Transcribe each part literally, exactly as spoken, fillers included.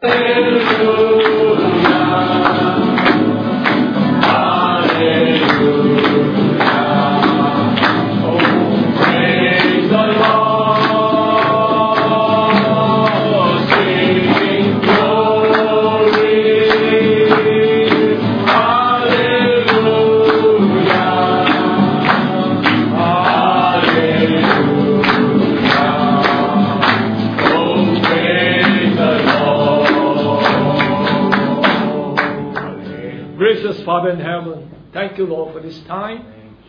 Father in heaven, thank you, Lord, for this time.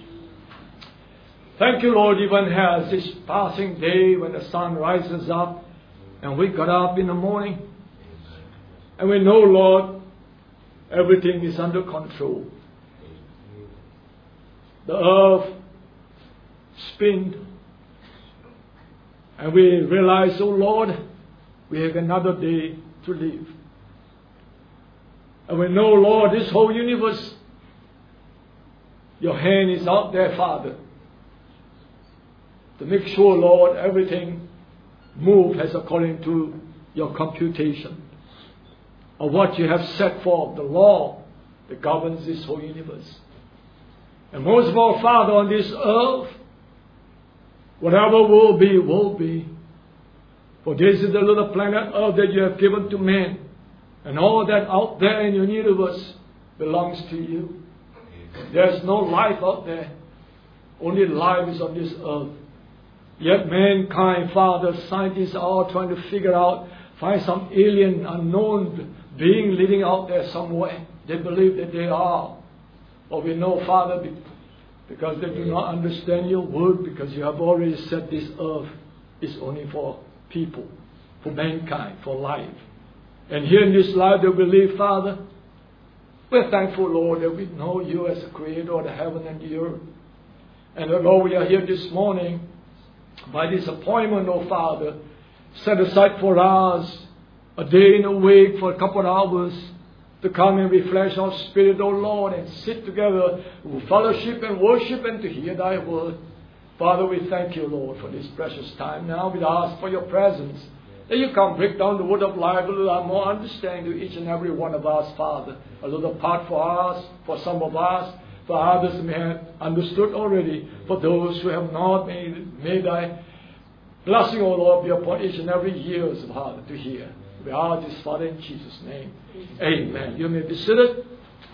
Thank you, Lord, even as this passing day when the sun rises up and we got up in the morning and we know, Lord, everything is under control. The earth spins and we realize, oh Lord, we have another day to live. And we know, Lord, this whole universe, your hand is out there, Father, to make sure, Lord, everything moves as according to your computation of what you have set forth, the law that governs this whole universe. And most of all, Father, on this earth, whatever will be, will be. For this is the little planet Earth that you have given to man. And all that out there in your universe belongs to you. There's no life out there. Only life is on this earth. Yet mankind, Father, scientists are all trying to figure out, find some alien, unknown being living out there somewhere. They believe that they are. But we know, Father, because they do not understand your word, because you have already said this earth is only for people, for mankind, for life. And here in this life that we live, Father, we're thankful, Lord, that we know you as the creator of the heaven and the earth. And Lord, we are here this morning by this appointment, oh Father, set aside for us a day in a week for a couple of hours to come and refresh our spirit, oh Lord, and sit together with fellowship and worship and to hear thy word. Father, we thank you, Lord, for this precious time. Now we ask for your presence. That you come break down the word of life a little more understanding to each and every one of us, Father. A little part for us, for some of us, for others may have understood already. For those who have not, may, may thy blessing, O Lord, be upon each and every ears, Father, to hear. We ask this, Father, in Jesus' name. Amen. You may be seated.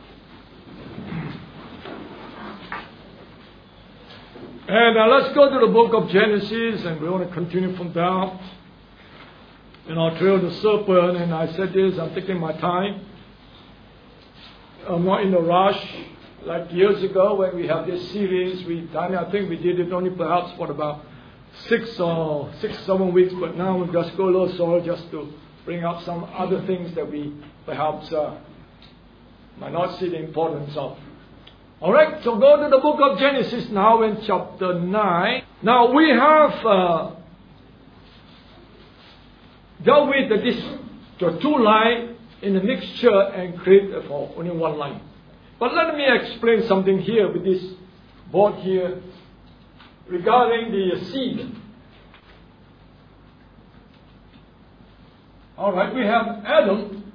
And uh, let's go to the book of Genesis, and we want to continue from there. And I'll trail the serpent, and I said this, I'm taking my time. I'm not in a rush. Like years ago when we have this series, we done, I think we did it only perhaps for about six or six, seven weeks, but now we just go a little slower just to bring up some other things that we perhaps uh, might not see the importance of. Alright, so go to the book of Genesis now in chapter nine. Now we have uh, dealt with the, this, the two lines in the mixture and create for only one line. But let me explain something here with this board here regarding the seed. Alright, we have Adam.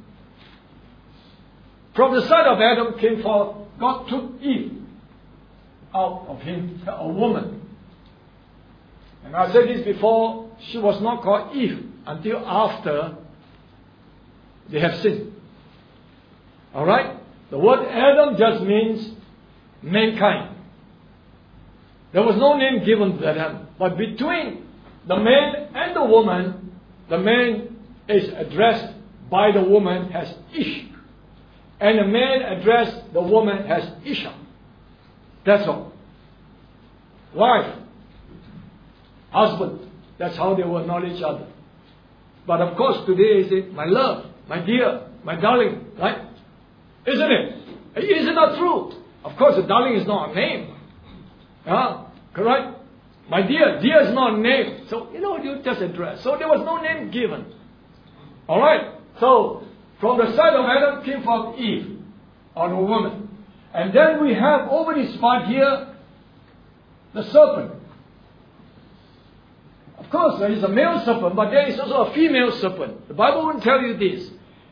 From the side of Adam came forth, God took Eve out of him, a woman. And I said this before, she was not called Eve until after they have sinned. Alright? The word Adam just means mankind. There was no name given to them. But between the man and the woman, the man is addressed by the woman as Ish. And the man addressed the woman as Isha. That's all. Wife, husband, that's how they will know each other. But of course today is it my love, my dear, my darling, right? Isn't it? Is it not true? Of course the darling is not a name. Yeah, correct? My dear, dear is not a name. So, you know, you just address. So there was no name given. Alright? So, from the side of Adam came forth Eve, or a woman. And then we have over this part here, the serpent. Of course, there is a male serpent, but there is also a female serpent. The Bible won't tell you this.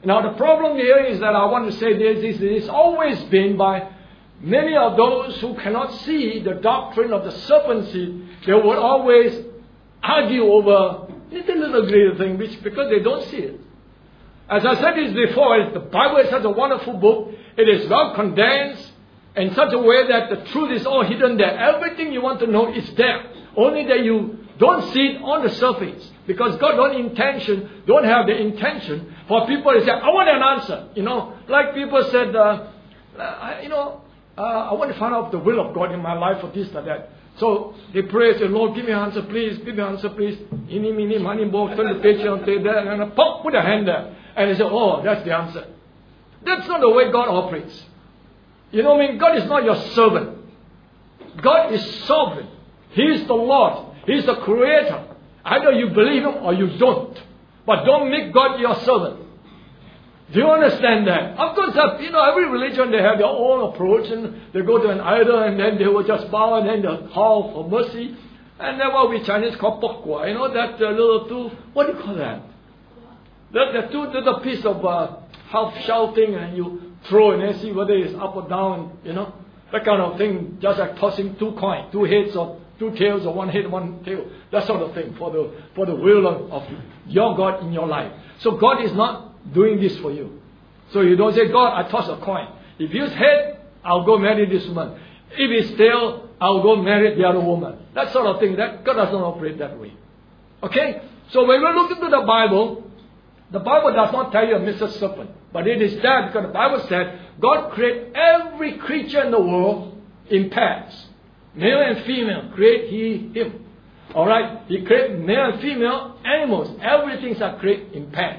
Now the problem here is that I want to say this is it's always been by many of those who cannot see the doctrine of the serpent seed. They would always argue over little little greater thing, which because they don't see it. As I said this before, the Bible is such a wonderful book. It is well condensed in such a way that the truth is all hidden there. Everything you want to know is there. Only that you don't see it on the surface. Because God don't intention, don't have the intention for people to say, I want an answer. You know, like people said, uh, uh, you know, uh, I want to find out the will of God in my life for this or that. So they pray, say, Lord, give me an answer, please. Give me an answer, please. Ini, mini, money, bo, turn the page on, take that, and pop, put a hand there. And they say, oh, that's the answer. That's not the way God operates. You know what I mean? God is not your servant. God is sovereign. He is the Lord. He is the Creator. Either you believe Him or you don't. But don't make God your servant. Do you understand that? Of course, you know, every religion, they have their own approach. And they go to an idol and then they will just bow and then they'll call for mercy. And then what we Chinese call pokwa. You know, that uh, little two, what do you call that? That the two little piece of uh, half shell thing and you throw and then see whether it's up or down, you know. That kind of thing, just like tossing two coins, two heads or two tails or one head, one tail. That sort of thing for the for the will of, of your God in your life. So God is not doing this for you. So you don't say, God, I toss a coin. If it's head, I'll go marry this woman. If it's tail, I'll go marry the other woman. That sort of thing. That God doesn't operate that way. Okay? So when we look into the Bible, the Bible does not tell you a Mister Serpent. But it is there because the Bible said God created every creature in the world in pairs. Male and female, create he, him. Alright? He created male and female animals. Everything are created in pairs.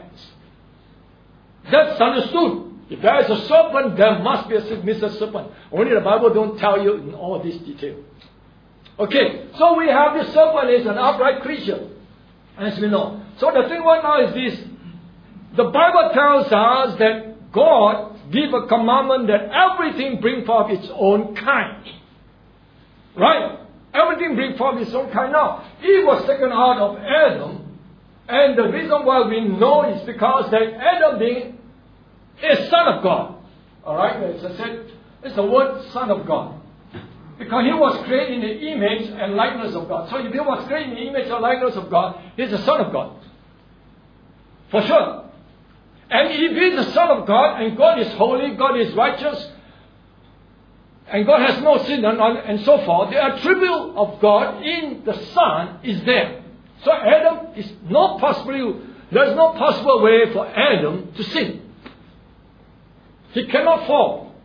That's understood. If there is a serpent, there must be a Mister Serpent. Only the Bible don't tell you in all this detail. Okay, so we have the serpent is an upright creature, as we know. So the thing right now is this. The Bible tells us that God gave a commandment that everything bring forth its own kind. Right? Everything bring forth its own kind. Now, Eve was taken out of Adam, and the reason why we know is because that Adam being a son of God. Alright? As I said, it's the word son of God. Because he was created in the image and likeness of God. So if he was created in the image and likeness of God, he's the son of God. For sure. And if he is the Son of God, and God is holy, God is righteous, and God has no sin, and, and so forth, the attribute of God in the Son is there. So Adam is no possible, there is no possible way for Adam to sin. He cannot fall.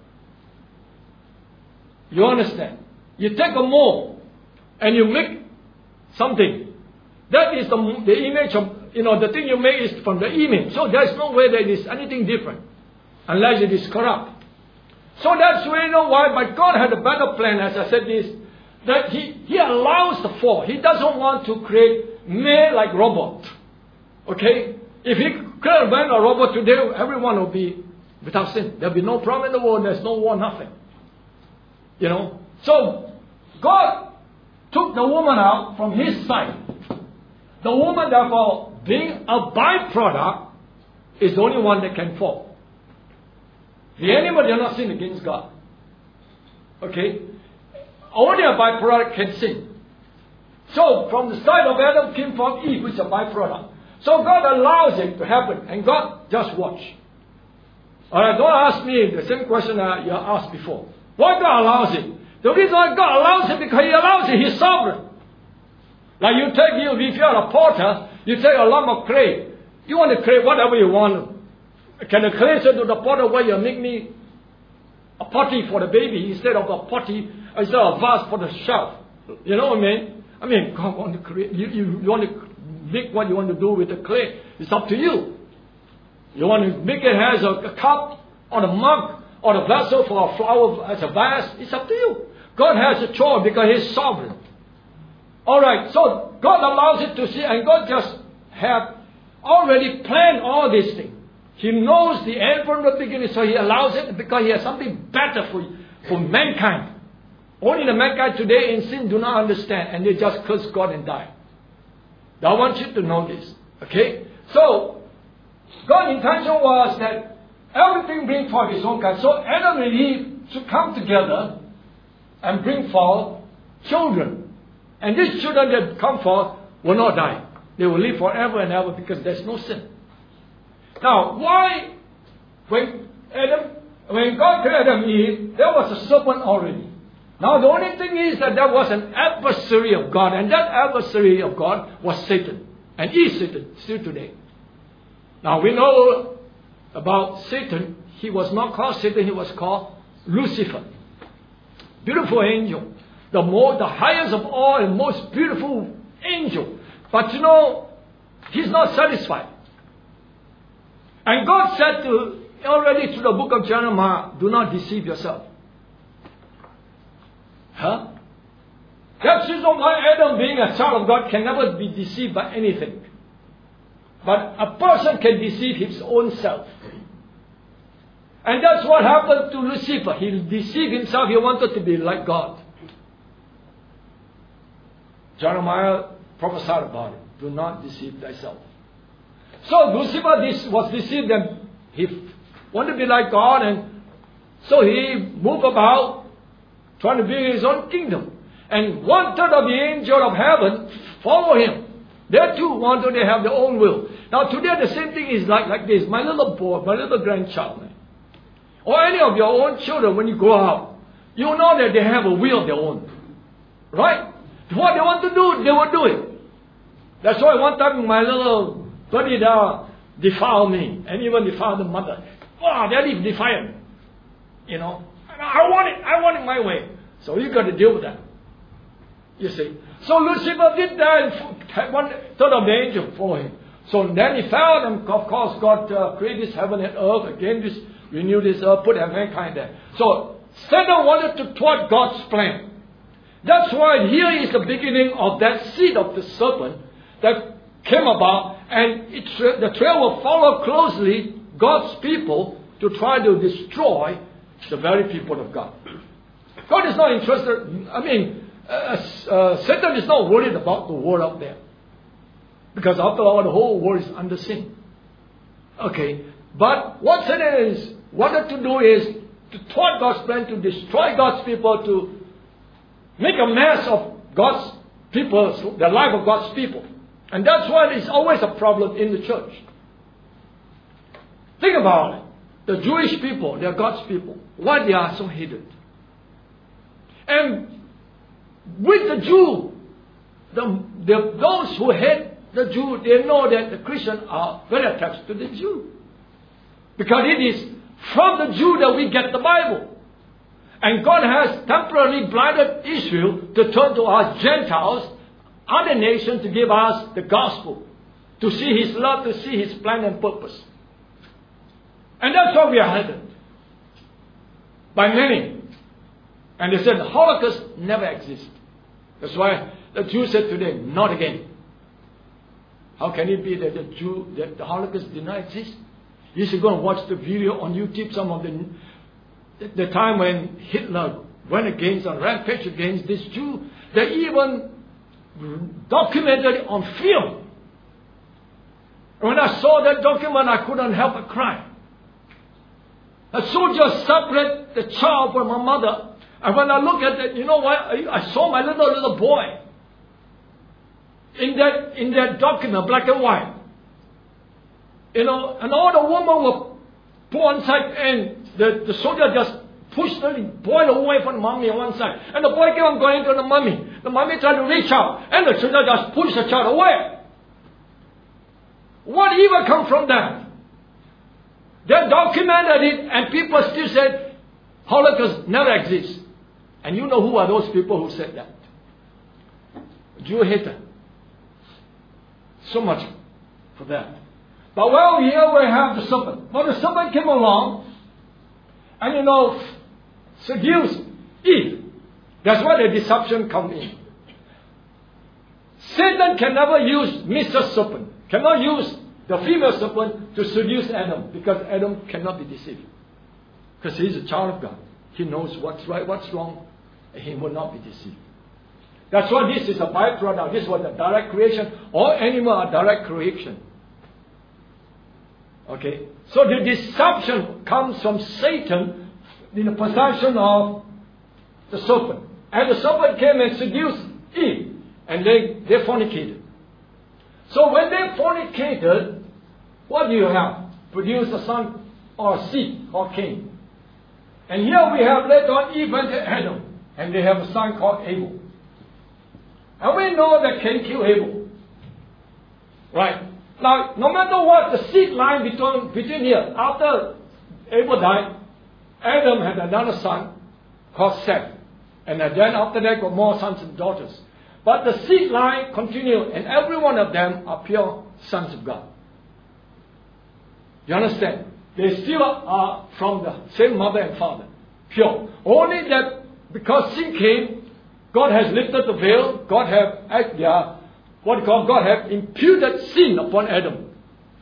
You understand? You take a mold, and you make something. That is the, the image of, you know, the thing you make is from the image. So there is no way that it is anything different. Unless it is corrupt. So that's why you know why. But God had a better plan, as I said this. That He, he allows the fall. He doesn't want to create man like robot. Okay? If He created man or robot today, everyone will be without sin. There will be no problem in the world. There's no war, nothing. You know? So, God took the woman out from His side. The woman, therefore, being a byproduct, is the only one that can fall. The animal did not sin against God. Okay? Only a byproduct can sin. So, from the side of Adam came from Eve, which is a byproduct. So God allows it to happen. And God just watch. Alright, don't ask me the same question that you asked before. Why God allows it? The reason why God allows it, because He allows it, He's sovereign. Like you take, you, if you're a potter, you take a lump of clay. You want to create whatever you want. Can the clay say to the potter, well, you make me a potty for the baby instead of a potty, instead of a vase for the shelf? You know what I mean? I mean, God want to create, you, you, you want to make what you want to do with the clay. It's up to you. You want to make it as a, a cup, or a mug, or a vessel for a flower as a vase. It's up to you. God has a choice because He's sovereign. Alright, so God allows it to see, and God just have already planned all these things. He knows the end from the beginning, so He allows it because He has something better for, for mankind. Only the mankind today in sin do not understand, and they just curse God and die. I want you to know this. Okay? So, God's intention was that everything bring forth His own kind. So Adam and Eve should come together and bring forth children. And these children that come forth will not die. They will live forever and ever because there's no sin. Now, why, when Adam, when God created Adam and Eve, there was a serpent already. Now, the only thing is that there was an adversary of God, and that adversary of God was Satan, and is Satan still today. Now, we know about Satan. He was not called Satan, he was called Lucifer. Beautiful angel. The more, the highest of all and most beautiful angel. But you know, he's not satisfied. And God said to, already through the book of Jeremiah, do not deceive yourself. Huh? That's the reason why Adam, being a child of God, can never be deceived by anything. But a person can deceive his own self. And that's what happened to Lucifer. He deceived himself. He wanted to be like God. Jeremiah prophesied about it. Do not deceive thyself. So Lucifer was deceived and he wanted to be like God, and so he moved about trying to build his own kingdom. And one third of the angels of heaven follow him. They too wanted to have their own will. Now today the same thing is like, like this. My little boy, my little grandchild, or any of your own children, when you grow up, you know that they have a will of their own. Right? What they want to do, they will do it. That's why one time my little buddy there defiled me, and even defiled the mother. Wow, that is defiant. You know, I want it, I want it my way. So you got to deal with that. You see. So Lucifer did that, and one third of the angel followed him. So then he fell, and of course God uh, created this heaven and earth, again this, renewed this earth, put mankind there. So Satan wanted to thwart God's plan. That's why here is the beginning of that seed of the serpent that came about, and it, the trail will follow closely God's people to try to destroy the very people of God. God is not interested, I mean, uh, uh, Satan is not worried about the world out there. Because after all, the whole world is under sin. Okay, but what Satan is wanted to do is to thwart God's plan, to destroy God's people, to make a mess of God's people, the life of God's people. And that's why it's always a problem in the church. Think about it. The Jewish people, they are God's people. Why they are so hated? And with the Jew, the, the, those who hate the Jew, they know that the Christians are very attached to the Jew. Because it is from the Jew that we get the Bible. And God has temporarily blinded Israel to turn to us Gentiles, other nations, to give us the gospel, to see His love, to see His plan and purpose. And that's what we are headed. By many. And they said the Holocaust never existed. That's why the Jews said today, not again. How can it be that the Jew, that the Holocaust did not exist? You should go and watch the video on YouTube, some of the the time when Hitler went against and rampage against this Jew. They even documented it on film. When I saw that document, I couldn't help but cry. A soldier separated the child from her mother. And when I look at it, you know what? I saw my little, little boy in that, in that document, black and white. You know, and all the women were put on side, and the, the soldier just pushed the boy away from the mommy on one side. And the boy kept on going to the mommy. The mommy tried to reach out, and the soldier just pushed the child away. What evil come from that? They documented it, and people still said Holocaust never exists. And you know who are those people who said that? Jew hater. So much for that. But well, here we have the serpent. But the serpent came along, and you know, seduced Eve. That's where the deception comes in. Satan can never use Mister Serpent, cannot use the female serpent to seduce Adam, because Adam cannot be deceived. Because he's a child of God. He knows what's right, what's wrong, and he will not be deceived. That's why this is a byproduct. This was a direct creation. All animals are direct creation. Okay. So the deception comes from Satan in the possession of the serpent. And the serpent came and seduced Eve. And they, they fornicated. So when they fornicated, what do you have? Produce a son or a seed called Cain. And here we have later on Eve and Adam. And they have a son called Abel. And we know that Cain killed Abel. Right. Now, no matter what, the seed line between, between here, after Abel died, Adam had another son called Seth. And then after that got more sons and daughters. But the seed line continued, and every one of them are pure sons of God. You understand? They still are from the same mother and father. Pure. Only that because sin came, God has lifted the veil. God have, yeah, what you call, God have imputed sin upon Adam.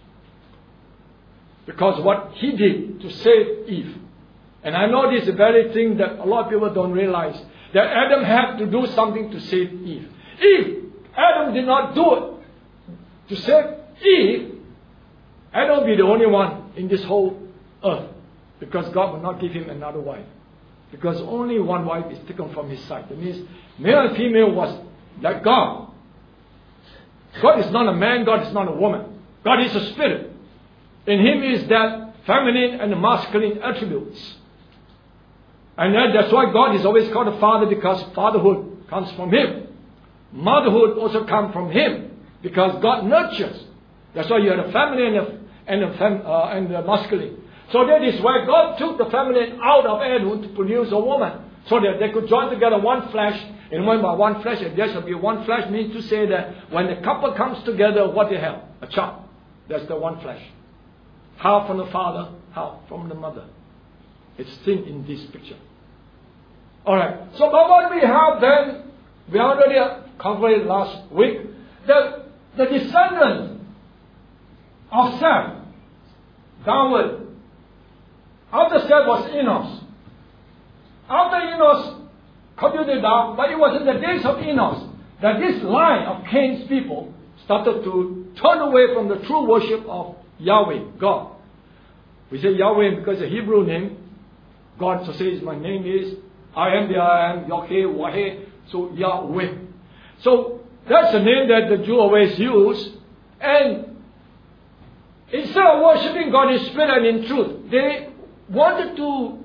Because what he did to save Eve. And I know this is a very thing that a lot of people don't realize. That Adam had to do something to save Eve. If Adam did not do it to save Eve, Adam would be the only one in this whole earth. Because God will not give him another wife. Because only one wife is taken from his side. That means male and female was like God. God is not a man, God is not a woman. God is a spirit. In him is that feminine and masculine attributes. And that's why God is always called a father, because fatherhood comes from him. Motherhood also comes from him, because God nurtures. That's why you have the feminine and the, and the, fem, uh, and the masculine. So that is why God took the feminine out of Adam to produce a woman, so that they could join together one flesh. And when by one flesh, and there shall be one flesh, means to say that when the couple comes together, what they have? A child. That's the one flesh. Half from the father, half from the mother. It's seen in this picture. Alright, so but what we have then, we already covered it last week, the, the descendant of Seth, downward. After Seth was Enos. After Enos computed down, but it was in the days of Enos that this line of Cain's people started to turn away from the true worship of Yahweh, God. We say Yahweh because the Hebrew name, God so says, my name is I am the I am, Yahweh, Waheh, so Yahweh. So that's the name that the Jew always use. And instead of worshipping God in spirit and in truth, they wanted to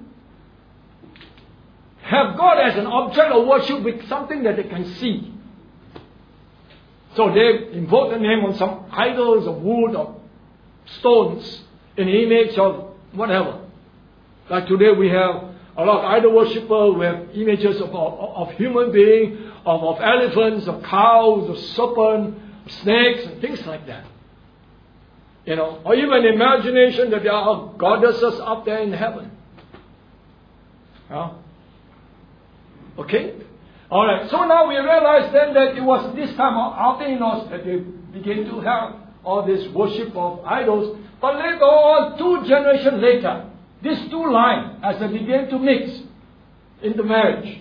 have God as an object of worship with something that they can see. So they invoke the name on some idols of wood or stones in the image of whatever. Like today we have a lot of idol worshippers with images of, of, of human beings, of, of elephants, of cows, of serpents, of snakes, and things like that. You know, or even imagination that there are goddesses up there in heaven. Huh? Okay? Alright, so now we realize then that it was this time after Enos that they began to have all this worship of idols. But later on, two generations later, these two lines, as they began to mix into marriage,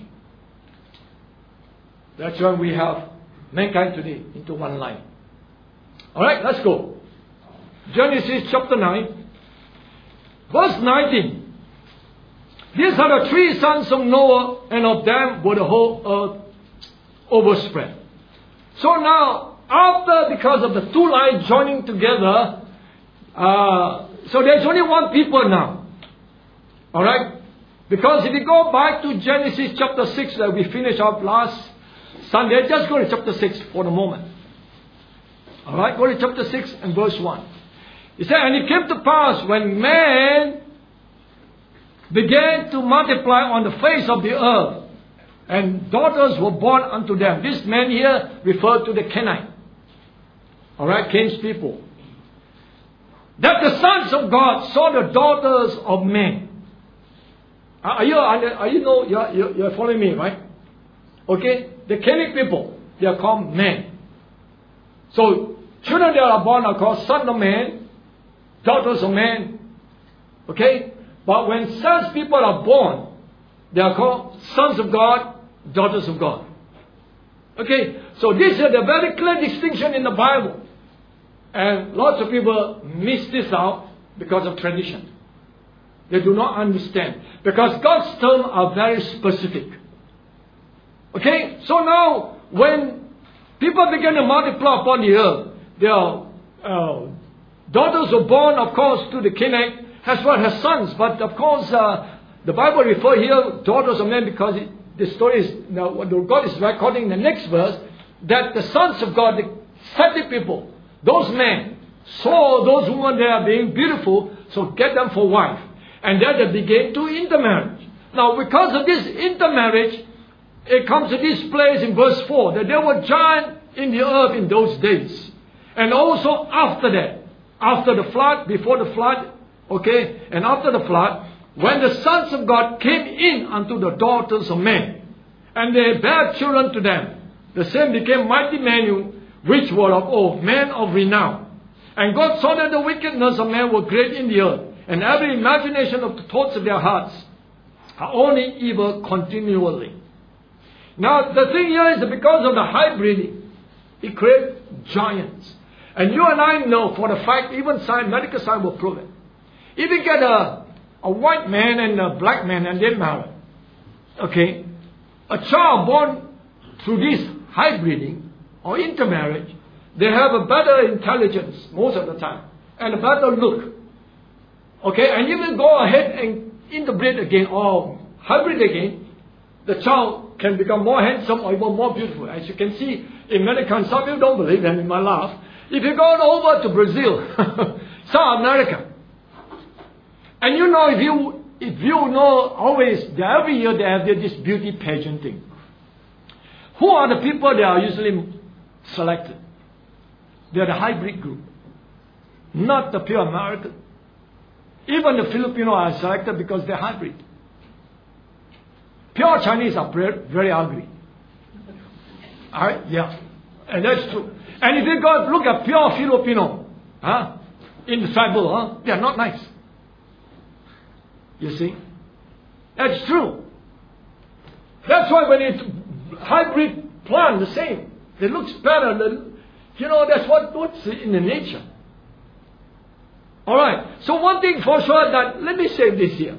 that's when we have mankind today into one line. Alright, let's go. Genesis chapter nine, verse nineteen. These are the three sons of Noah, and of them were the whole earth overspread. So now, after, because of the two lines joining together, uh, so there's only one people now. Alright? Because if you go back to Genesis chapter six that we finished up last Sunday, just go to chapter six for the moment. Alright? Go to chapter six and verse one. It said, and it came to pass when man began to multiply on the face of the earth, and daughters were born unto them. This man here referred to the Canaanite. Alright, Cain's people. That the sons of God saw the daughters of men. Are you, are you know, you're, you're, you're following me, right? Okay? The Canaanite people, they are called men. So, children that are born are called sons of men, daughters of men. Okay? But when such people are born, they are called sons of God, daughters of God. Okay? So this is a very clear distinction in the Bible. And lots of people miss this out because of tradition. They do not understand. Because God's terms are very specific. Okay? So now, when people begin to multiply upon the earth, their uh, daughters were born, of course, to the Canaanite, as well as sons. But of course, uh, the Bible refers here daughters of men because it, the story is, you know, God is recording in the next verse, that the sons of God, the seventy people, those men, saw those women there being beautiful, so get them for wife. And then they began to intermarriage. Now, because of this intermarriage, it comes to this place in verse four, that there were giants in the earth in those days. And also after that, after the flood, before the flood, okay, and after the flood, when the sons of God came in unto the daughters of men, and they bare children to them, the same became mighty men which were of old, men of renown. And God saw that the wickedness of men were great in the earth, and every imagination of the thoughts of their hearts are only evil continually. Now, the thing here is that because of the hybriding, it creates giants. And you and I know for the fact, even science, medical science will prove it. If you get a, a white man and a black man and they marry, okay, a child born through this hybriding or intermarriage, they have a better intelligence most of the time and a better look. Okay, and you will go ahead and interbreed again or hybrid again, the child can become more handsome or even more beautiful. As you can see in many countries, some people don't believe, and in my laugh, if you go over to Brazil, South America, and you know, if you if you know always, every year they have this beauty pageant thing. Who are the people that are usually selected? They are the hybrid group, not the pure American. Even the Filipino are selected because they're hybrid. Pure Chinese are very, very ugly. Alright? Yeah. And that's true. And if you go look at pure Filipino, huh? In the tribal, huh? They are not nice. You see? That's true. That's why when it's hybrid plant, the same. It looks better than, you know, that's what, what's in the nature. Alright. So one thing for sure that, let me say this here.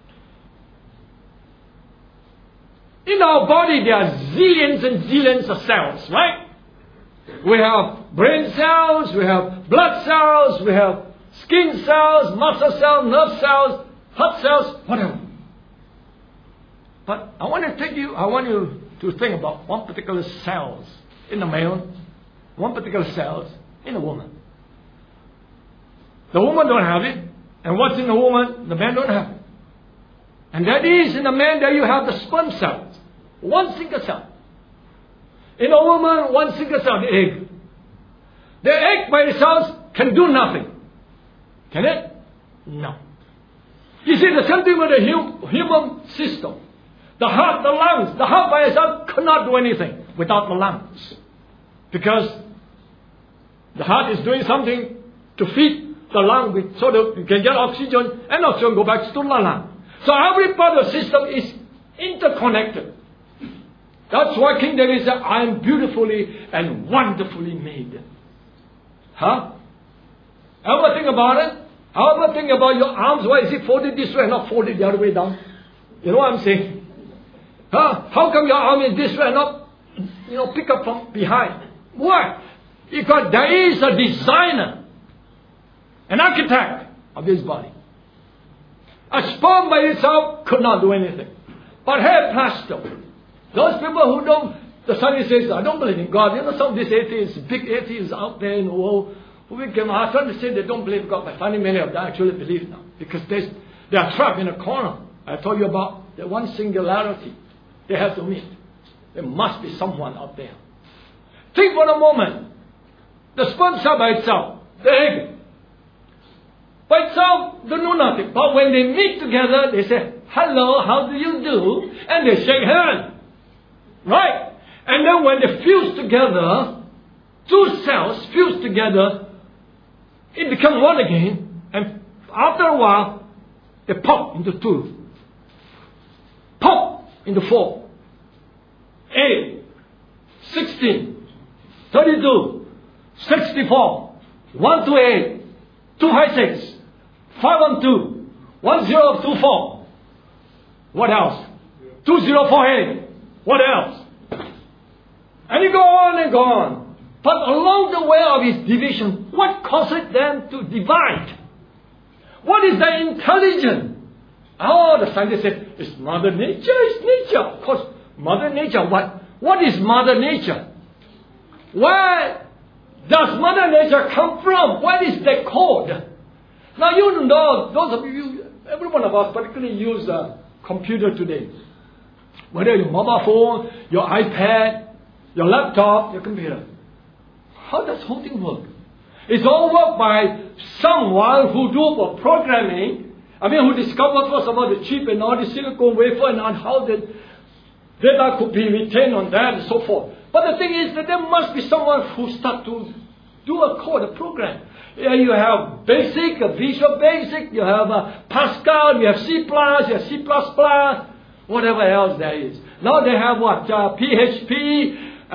In our body, there are zillions and zillions of cells, right? We have brain cells, we have blood cells, we have skin cells, muscle cells, nerve cells, heart cells, whatever. But I want to take you, I want you to think about one particular cells in the male, one particular cells in a woman. The woman don't have it, and what's in the woman, the man don't have it. And that is in the man that you have the sperm cells. One single cell. In a woman, one single cell, the egg. The egg by itself can do nothing. Can it? No. You see, the same thing with the hum, human system. The heart, the lungs. The heart by itself cannot do anything without the lungs. Because the heart is doing something to feed the lung with, so that you can get oxygen and oxygen go back to the lung. So every part of the system is interconnected. That's why King David said, I am beautifully and wonderfully made. Huh? Ever think about it? Ever think about your arms? Why is it folded this way and not folded the other way down? You know what I'm saying? Huh? How come your arm is this way and not, you know, pick up from behind? Why? Because there is a designer, an architect of this body. A sperm by itself could not do anything. But hair plaster. Those people who don't, the Sunday says, I don't believe in God. You know, some of these atheists, big atheists out there in the world, who we can, I try to say they don't believe in God, but finally many of them actually believe now. Because they, they are trapped in a corner. I told you about the one singularity they have to meet. There must be someone out there. Think for a moment. The sperm cell by itself, the egg, by itself, they know nothing. But when they meet together, they say, hello, how do you do? And they shake hands. Right? And then when they fuse together, two cells fuse together, it becomes one again. And after a while, they pop into two. Pop into four. Eight. Sixteen. Thirty-two. Sixty-four. One to eight. Two high six. five one two, one zero two four. What else? two zero four eight. What else? And you go on and go on. But along the way of his division, what causes them to divide? What is the intelligence? Oh, the scientist said, it's Mother Nature, it's nature. Of course, Mother Nature, what? What is Mother Nature? Where does Mother Nature come from? What is the code? Now you know, those of you, every one of us particularly use a computer today. Whether your mobile phone, your iPad, your laptop, your computer. How does the whole thing work? It's all worked by someone who do for programming. I mean, who discovered first of all the chip and all the silicon wafer and on how the data could be retained on that and so forth. But the thing is that there must be someone who start to do a code, a program. Yeah, you have Basic, a Visual Basic, you have uh, Pascal, you have C plus, you have C plus plus, whatever else there is. Now they have what? Uh, P H P, uh,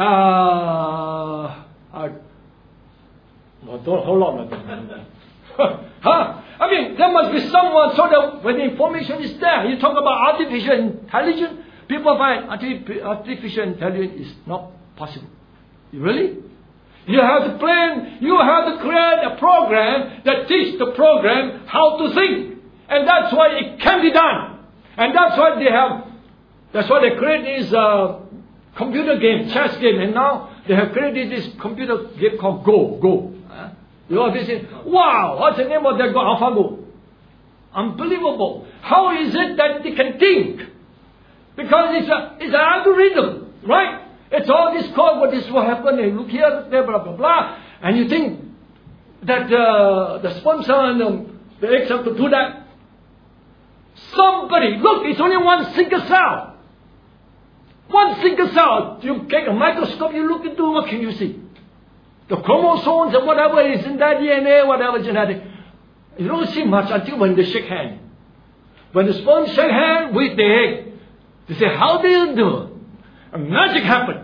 uh, well, don't hold on. Huh? I mean, there must be someone so that when the information is there, you talk about artificial intelligence, people find artificial intelligence is not possible. Really? You have to plan, you have to create a program that teaches the program how to think. And that's why it can be done. And that's why they have, that's why they create this uh, computer game, chess game. And now they have created this computer game called Go. Go. Uh, you know, they say, wow, what's the name of that Go? AlphaGo. Unbelievable. How is it that they can think? Because it's, a, it's an algorithm, right? It's all this code, what is what happened, and look here, there, blah, blah, blah. And you think that uh, the sperm cell and um, the eggs have to do that. Somebody, look, it's only one single cell. One single cell. You take a microscope, you look into, what can you see? The chromosomes and whatever is in that D N A, whatever genetic. You don't see much until when they shake hands. When the sperm shake hands with the egg, they say, how do you do? And magic happened.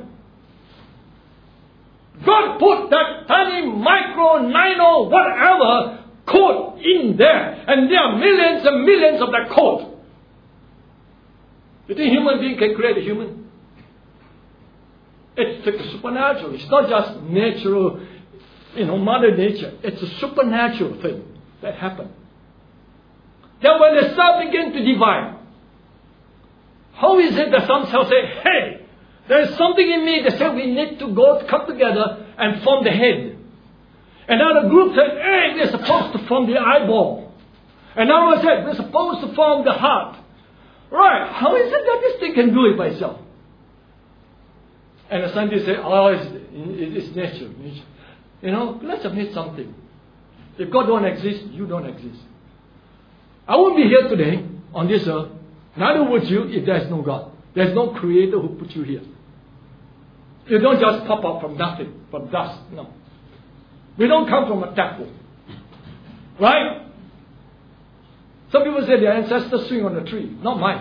God put that tiny micro, nano, whatever code in there. And there are millions and millions of that code. You think human being can create a human? It's like supernatural. It's not just natural, you know, Mother Nature. It's a supernatural thing that happened. Then when the cell begin to divide, how is it that some cells say, hey, there is something in me that said we need to go come together and form the head. Another group said, hey, we're supposed to form the eyeball. Another one said, we're supposed to form the heart. Right, how is it that this thing can do it by itself? And the scientists say, oh, it's, it's nature. You know, let's admit something. If God don't exist, you don't exist. I won't be here today on this earth. Neither would you if there's no God. There's no creator who put you here. You don't just pop up from nothing, from dust. No. We don't come from a tadpole. Right? Some people say their ancestors swing on the tree. Not mine.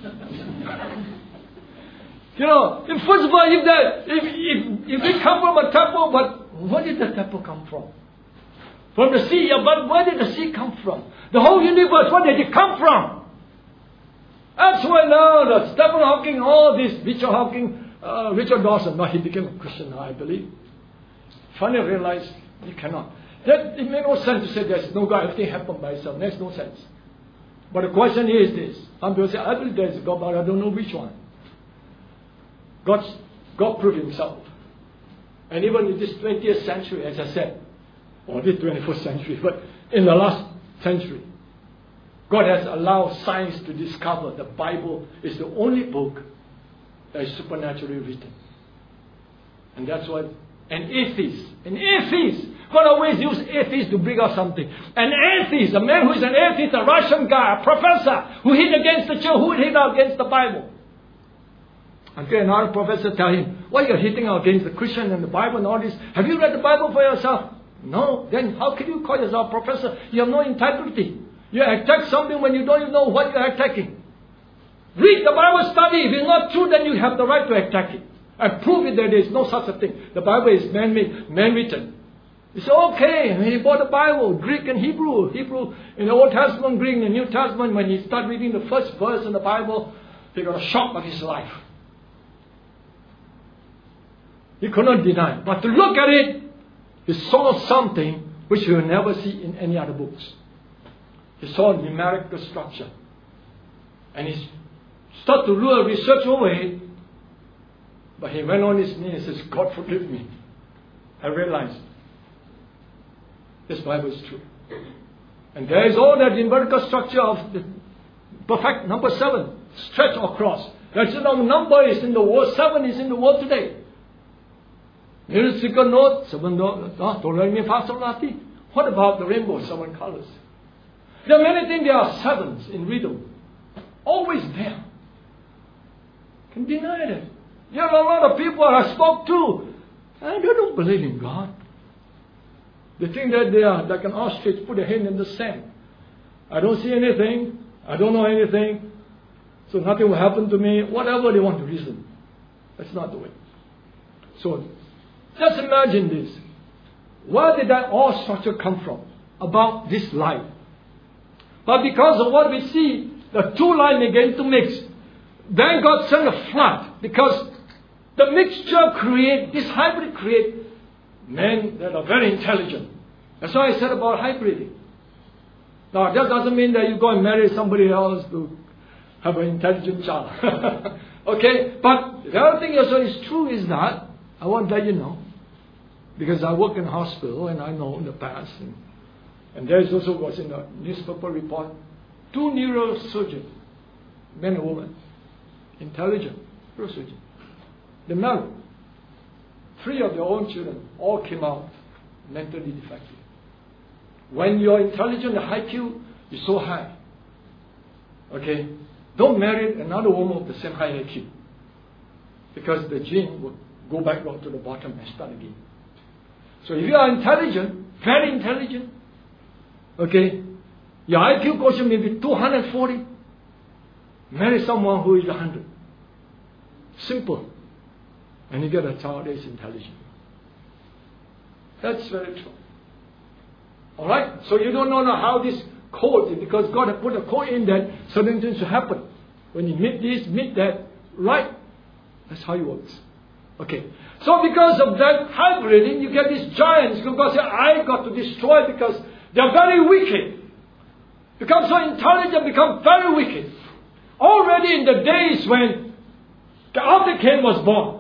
You know, if, first of all, if, that, if, if, if they come from a tadpole, but where did the tadpole come from? From the sea, yeah, but where did the sea come from? The whole universe, where did it come from? That's why now the Stephen Hawking, all this, Richard Hawking, uh, Richard Dawson, no, he became a Christian now, I believe. Finally realized you cannot. That, it makes no sense to say there's no God, everything happened by itself. Makes no sense. But the question is this. Some people say, I believe there's a God, but I don't know which one. God's, God proved himself. And even in this twentieth century, as I said, or this twenty-first century, but in the last century, God has allowed science to discover the Bible is the only book that is supernaturally written. And that's what an atheist, an atheist, God always uses atheists to bring out something. An atheist, a man who is an atheist, a Russian guy, a professor, who hit against the church, who hit out against the Bible. Until another professor tell him, why you're hitting out against the Christian and the Bible and all this? Have you read the Bible for yourself? No. Then how can you call yourself a professor? You have no integrity. You attack something when you don't even know what you're attacking. Read the Bible, study. If it's not true, then you have the right to attack it. And prove it that there is no such a thing. The Bible is man-made, man-written. He said, okay. And he bought the Bible, Greek and Hebrew. Hebrew in the Old Testament, Greek in the New Testament. When he started reading the first verse in the Bible, he got a shock of his life. He could not deny it. But to look at it, he saw something which you will never see in any other books. He saw numerical structure. And he started to do a research over it. But he went on his knees and says, God forgive me. I realized this Bible is true. And there is all that numerical structure of the perfect number seven, stretch across. That's the number is in the world, seven is in the world today. Musical note, seven note, what about the rainbow, seven colors? There are many things, there are sevens in rhythm. Always there. Can deny it. There are a lot of people I spoke to, and they don't believe in God. They think that they are like an ostrich, put their head in the sand. I don't see anything, I don't know anything, so nothing will happen to me, whatever they want to reason. That's not the way. So, just imagine this. Where did that all structure come from? About this life. But because of what we see, the two lines begin to mix. Then God sent a flood. Because the mixture create, this hybrid create men that are very intelligent. That's why I said about hybriding. Now, that doesn't mean that you go and marry somebody else to have an intelligent child. Okay? But the other thing also is true is that, I want to let you know, because I work in a hospital and I know in the past, and, and there is also was in the newspaper report, two neurosurgeons, men and women, intelligent neurosurgeons. They married. Three of their own children all came out mentally defective. When you're intelligent, the I Q is so high. Okay? Don't marry another woman with the same high I Q. Because the gene will go back down to the bottom and start again. So if you are intelligent, very intelligent, okay, your I Q quotient may be two hundred forty. Marry someone who is one hundred. Simple. And you get a child that is intelligent. That's very true. Alright? So you don't know how this code is, because God has put a code in that certain things will happen. When you meet this, meet that, right? That's how it works. Okay. So because of that hybriding, you get these giants. God said, I got to destroy because they're very wicked. Become so intelligent, become very wicked. Already in the days when after Cain was born,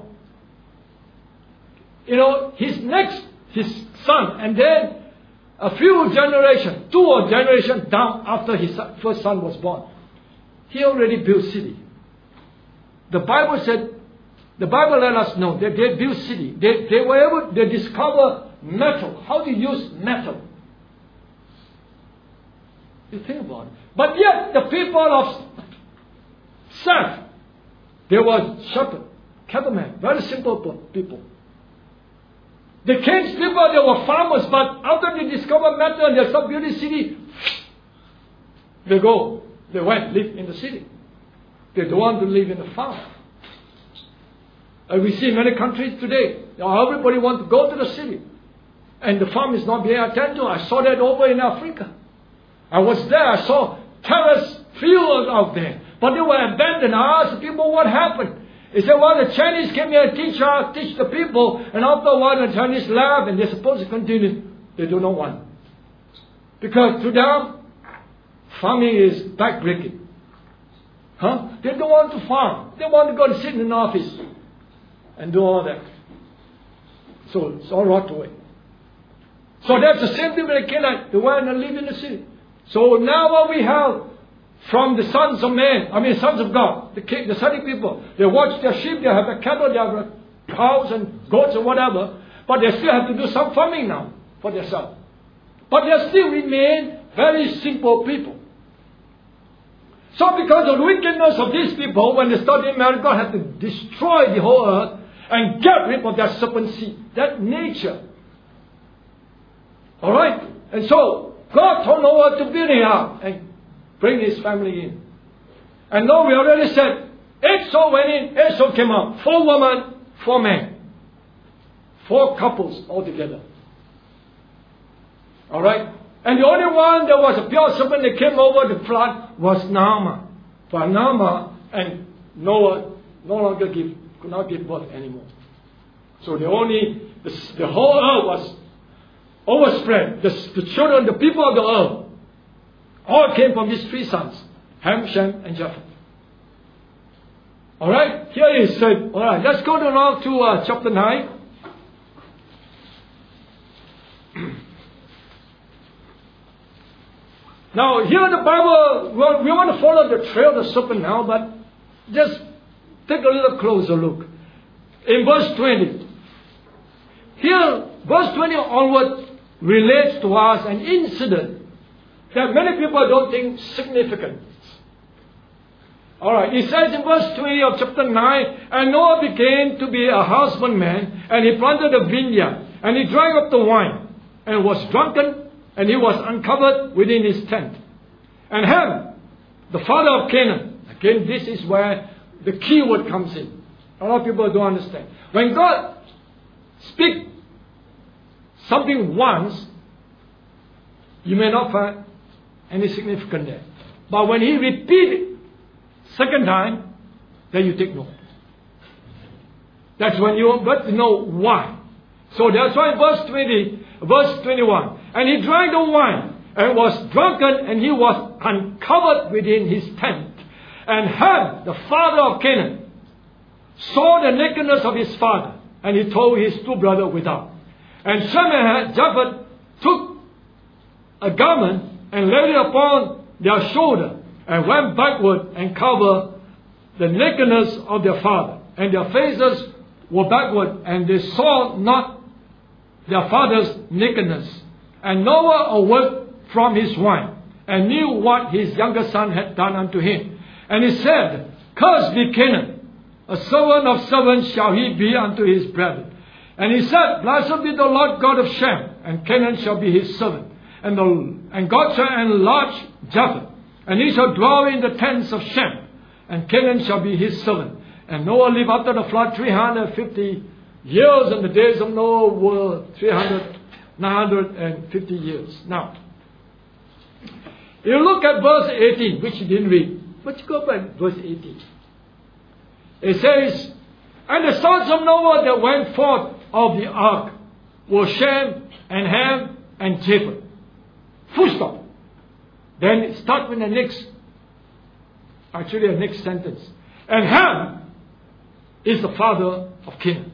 you know, his next, his son, and then a few generations, two or generations down after his first son was born, he already built city. The Bible said, the Bible let us know that they built city. They, they were able, they discover metal. How to use metal. You think about it. But yet, the people of Seth, they were shepherd, cattlemen, very simple people. The king's people, they were farmers, but after they discovered metal and they started building city, they go, they went, live in the city. They don't want to live in the farm. And we see in many countries today, everybody wants to go to the city. And the farm is not being attended to. I saw that over in Africa. I was there, I saw terrace fields out there. But they were abandoned. I asked the people what happened. They said, well, the Chinese came here to teach us, teach the people, and after a while the Chinese left and they're supposed to continue. They do not want. Because to them, farming is backbreaking. Huh? They don't want to farm. They want to go and sit in an office and do all that. So it's all rot away. So that's the same thing with the Canaanite. They went and live in the city. So now what we have from the sons of men, I mean sons of God, the king, the sunny people, they watch their sheep, they have their cattle, they have their cows and goats or whatever, but they still have to do some farming now for themselves. But they still remain very simple people. So because of the wickedness of these people, when they started marriage, God had to destroy the whole earth and get rid of that serpent seed, that nature. Alright? And so, God told Noah to build it up and bring his family in. And now we already said, Esau went in, Esau came out. Four women, four men. Four couples altogether. Alright? And the only one that was a pure serpent that came over the flood was Naaman. For Naaman and Noah no longer give, could not give birth anymore. So the only, the, the whole earth was overspread. The, the children, the people of the earth, all came from these three sons, Ham, Shem, and Japheth. Alright, here he said, alright, let's go to now to uh, chapter nine. Now, here the Bible, well, we want to follow the trail of the serpent now, but just take a little closer look. In verse twenty, here, verse twenty onward relates to us an incident that many people don't think significant. Alright, it says in verse twenty of chapter nine, and Noah began to be a husbandman, and he planted a vineyard, and he drank up the wine, and was drunken, and he was uncovered within his tent. And Ham, the father of Canaan, again this is where the key word comes in. A lot of people don't understand. When God speaks something once, you may not find any significance there. But when he repeats it second time, then you take note. That's when you got to know why. So that's why in verse twenty, verse twenty-one, and he drank the wine and was drunken, and he was uncovered within his tent. And Ham, the father of Canaan, saw the nakedness of his father, and he told his two brothers without. And Shem and Japheth took a garment and laid it upon their shoulder, and went backward and covered the nakedness of their father. And their faces were backward, and they saw not their father's nakedness. And Noah awoke from his wine, and knew what his younger son had done unto him. And he said, Cursed be Canaan, a servant of servants shall he be unto his brethren. And he said, Blessed be the Lord God of Shem, and Canaan shall be his servant. And, the, and God shall enlarge Japheth, and he shall dwell in the tents of Shem, and Canaan shall be his servant. And Noah lived after the flood three hundred fifty years, and the days of Noah were three hundred, nine hundred fifty years. Now, you look at verse eighteen, which you didn't read. But you go back to verse eighteen. It says, And the sons of Noah that went forth of the ark were Shem and Ham and Japheth. Full stop. Then start with the next, actually the next sentence. And Ham is the father of Canaan.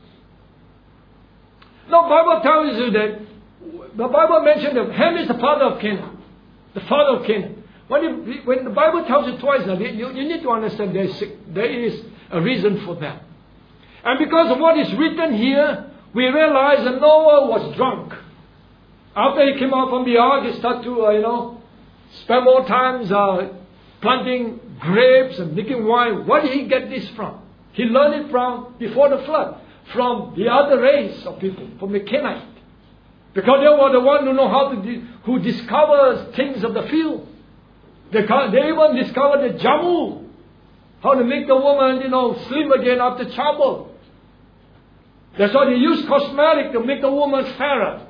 Now the Bible tells you that, the Bible mentioned that Ham is the father of Canaan. The father of Canaan. When, you, when the Bible tells you twice, now, you, you need to understand there is, there is a reason for that. And because of what is written here, we realize that Noah was drunk. After he came out from the ark, he started to, uh, you know, spend more times uh, planting grapes and making wine. Where did he get this from? He learned it from before the flood, from the other race of people, from the Canaanite. Because they were the one who know how to, di- who discovers things of the field. They, they even discovered the jamu, how to make the woman, you know, slim again after childbirth. That's why they use cosmetic to make the woman fairer.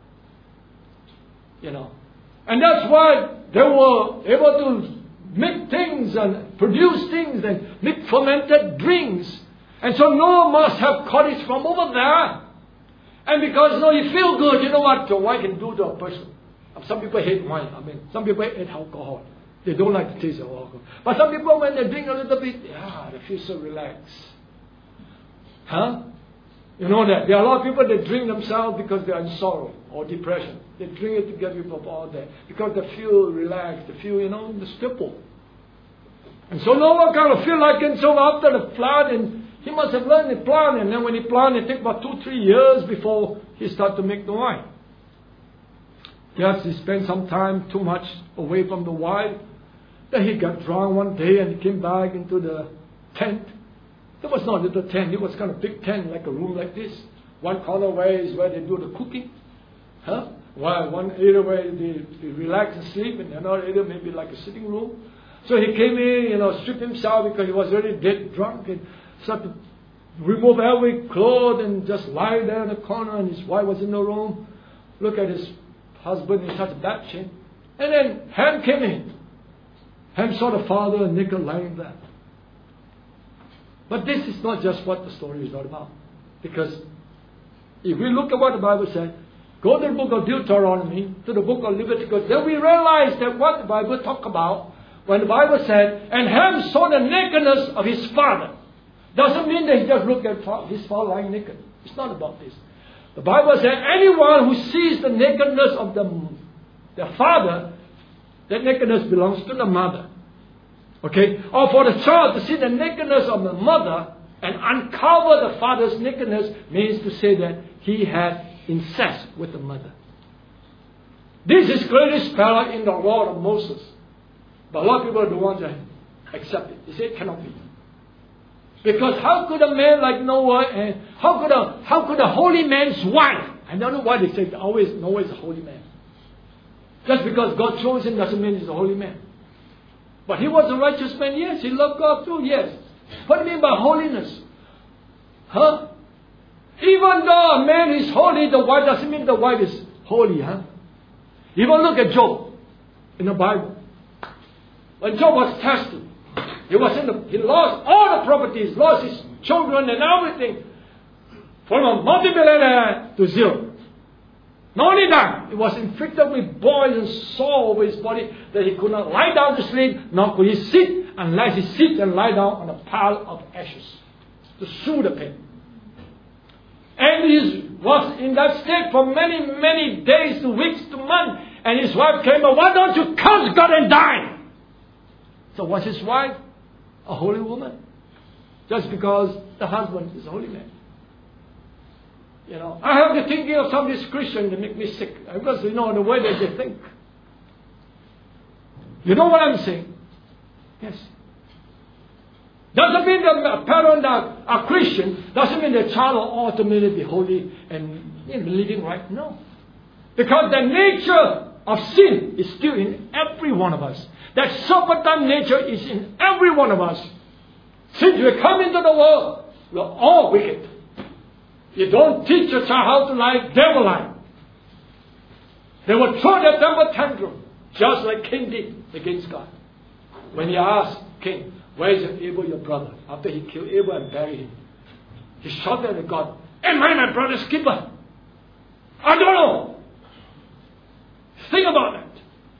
You know. And that's why they were able to make things and produce things and make fermented drinks. And so Noah must have caught it from over there. And because you know, you feel good, you know what your wine can do to a person. Some people hate wine. I mean, some people hate alcohol. They don't like the taste of alcohol. But some people, when they drink a little bit, yeah, they feel so relaxed. Huh? You know that. There are a lot of people that drink themselves because they are in sorrow or depression. They drink it to get rid of all that. Because they feel relaxed. They feel, you know, the stipple. And so Noah kind of feel like it. So after the flood, and he must have learned to plant. And then when he planted, it took about two, three years before he started to make the wine. Yes, he spent some time too much away from the wife. Then he got drunk one day and he came back into the tent. It was not a little tent. It was kind of big tent, like a room like this. One corner where is where they do the cooking. Huh? While one area where they, they relax and sleep, and another area maybe like a sitting room. So he came in, you know, stripped himself because he was already dead drunk, and started to remove every cloth and just lie there in the corner, and his wife was in the room. Look at his husband in such a bad shape. And then Ham came in. Ham saw the father naked lying there. But this is not just what the story is all about. Because if we look at what the Bible said, go to the book of Deuteronomy, to the book of Leviticus, then we realize that what the Bible talks about, when the Bible said, and Ham saw the nakedness of his father, doesn't mean that he just looked at his father lying naked. It's not about this. The Bible said, anyone who sees the nakedness of the, the father, that nakedness belongs to the mother. Okay? Or for the child to see the nakedness of the mother and uncover the father's nakedness means to say that he had incest with the mother. This is clearly spelled out in the law of Moses. But a lot of people don't want to accept it. They say it cannot be. Because how could a man like Noah and how could a how could a holy man's wife? I don't know why they say always Noah is a holy man. Just because God chose him doesn't mean he's a holy man. But he was a righteous man, yes. He loved God too, yes. What do you mean by holiness? Huh? Even though a man is holy, the wife doesn't mean the wife is holy, huh? Even look at Job in the Bible. When Job was tested, he was in the, he lost all the properties, lost his children and everything, from a multimillionaire to zero. Not only that, he was inflicted with boils and sore over his body that he could not lie down to sleep, nor could he sit unless he sit and lie down on a pile of ashes to soothe the pain. And he was in that state for many, many days to weeks to months. And his wife came, but why don't you curse God and die? So was his wife a holy woman? Just because the husband is a holy man. You know, I have the thinking of some of these Christians that make me sick. Because, you know, the way that they think. You know what I'm saying? Yes. Doesn't mean that a parent that are Christian, doesn't mean the child will automatically be holy and, you know, living right. No. Because the nature of sin is still in every one of us. That serpentine nature is in every one of us. Since we come into the world, we're all wicked. You don't teach your child how to lie, they will lie. They will throw their temper tantrum, just like Cain did against God. When he asked Cain, where is Abel, your brother? After he killed Abel and buried him, he shouted at God, am I my brother's keeper? I don't know. Think about that.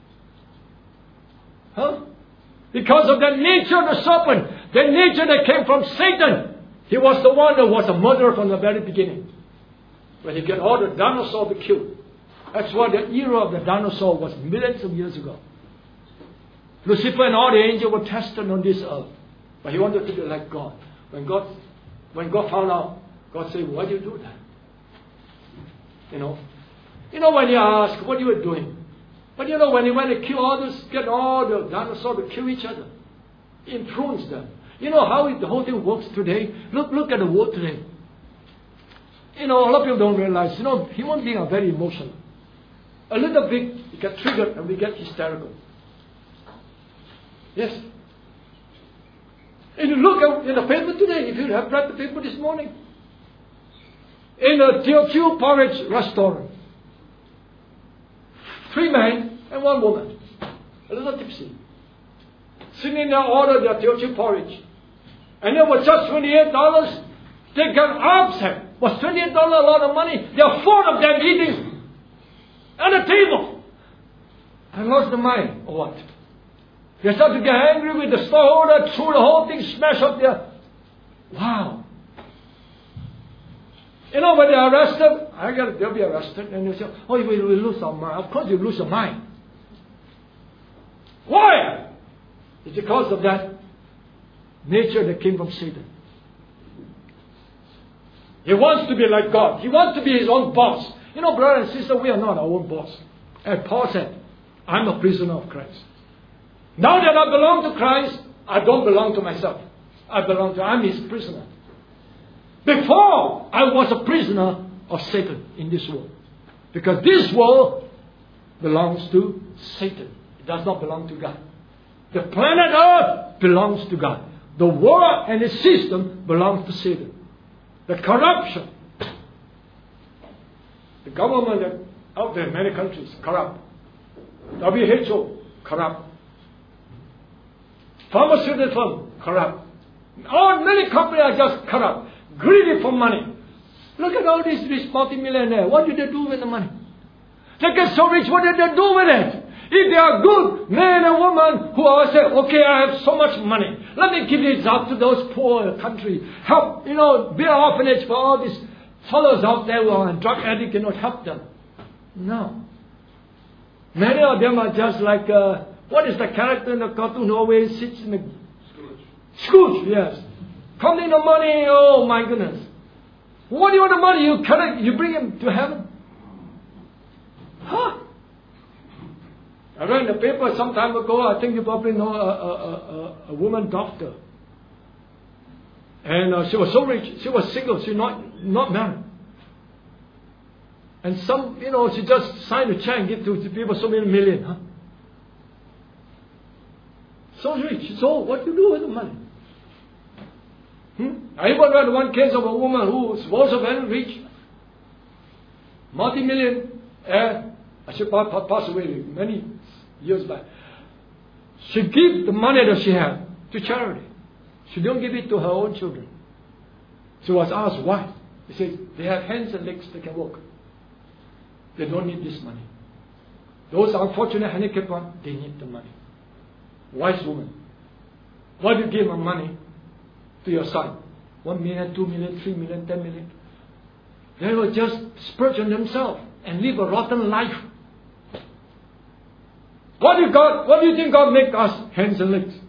Huh? Because of the nature of the serpent, the nature that came from Satan. He was the one that was a murderer from the very beginning. When he got all the dinosaurs to kill. That's why the era of the dinosaur was millions of years ago. Lucifer and all the angels were tested on this earth. But he wanted to be like God. When God when God found out, God said, why do you do that? You know? You know when you ask, what you were doing? But you know when he went to kill all this, get all the dinosaurs to kill each other. He influenced them. You know how it, the whole thing works today? Look look at the world today. You know, a lot of people don't realize, you know, human beings are very emotional. A little bit, we get triggered and we get hysterical. Yes. And you look at in the paper today, if you have read the paper this morning, in a Teochew porridge restaurant, three men and one woman, a little tipsy, sitting there ordered their Teochew porridge. And it was just twenty-eight dollars. They got upset. Was twenty-eight dollars a lot of money? There are four of them eating at the table. I lost the mind, or what? They started to get angry with the storeholder, threw the whole thing, smashed up there. Wow. You know, when they're arrested, I got they'll be arrested, and they say, oh, we will lose our mind. Of course you lose your mind. Why? It's because of that nature that came from Satan. He wants to be like God. He wants to be his own boss. You know, brother and sister, we are not our own boss. As Paul said, I'm a prisoner of Christ. Now that I belong to Christ, I don't belong to myself. I belong to, I'm his prisoner. Before, I was a prisoner of Satan in this world. Because this world belongs to Satan. It does not belong to God. The planet Earth belongs to God. The world and its system belongs to Satan. The corruption, the government that out there in many countries, corrupt. W H O, corrupt. Pharmaceutical firm, corrupt. All many companies are just corrupt, greedy for money. Look at all these rich multimillionaires. What do they do with the money? They get so rich, what do they do with it? If they are good men and women who are say, okay, I have so much money, let me give it out to those poor country. Help, you know, build orphanage for all these fellows out there who are drug addicts, cannot help them. No. Many of them are just like, uh, what is the character in the cartoon who always sits in the... Scrooge. Scrooge, yes. Counting the money, oh my goodness. What do you want the money? You collect, you bring him to heaven. Huh? I read in the paper some time ago, I think you probably know a, a, a, a woman doctor. And uh, she was so rich, she was single, she not not married. And some, you know, she just signed a check and give to people so many million, huh? So rich. So what do you do with the money? Hmm? I even read one case of a woman who was also very rich, multi-million, uh, she passed away many years back. She gave the money that she had to charity. She don't give it to her own children. She was asked why. She said, they have hands and legs, they can walk. They don't need this money. Those unfortunate handicapped ones, they need the money. Wise woman. Why do you give money to your son? One million, two million, three million, ten million. They will just splurge on themselves and live a rotten life. What do you God? What do you think God make us hands and legs?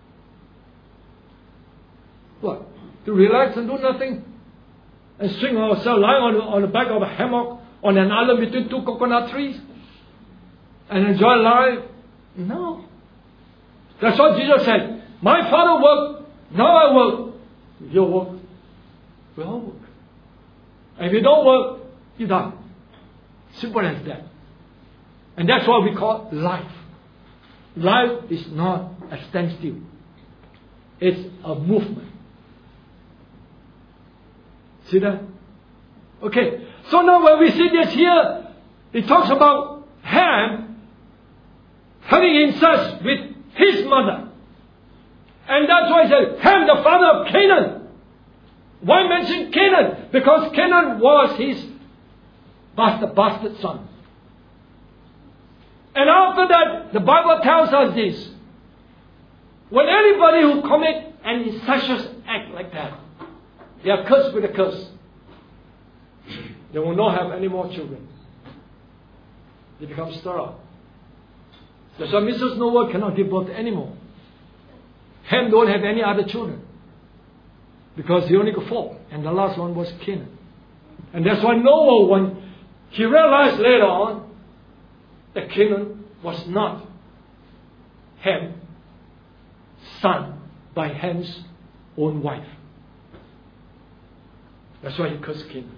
What? To relax and do nothing? And swing ourselves lying on, on the back of a hammock on an island between two coconut trees? And enjoy life? No. That's what Jesus said. My Father worked, now I work. You work. We all work. And if you don't work, you die. Simple as that. And that's what we call life. Life is not a standstill. It's a movement. See that? Okay. So now when we see this here, it talks about Ham having incest with his mother. And that's why it says, Ham, the father of Canaan. Why mention Canaan? Because Canaan was his bastard, bastard son. And after that, the Bible tells us this. When anybody who commit an incestuous act like that, they are cursed with a curse. They will not have any more children. They become sterile. That's why Missus Noah cannot give birth anymore. Ham don't have any other children. Because he only got four. And the last one was Canaan. And that's why Noah, when he realized later on that Canaan was not Ham's son by Ham's own wife. That's why he cursed Canaan.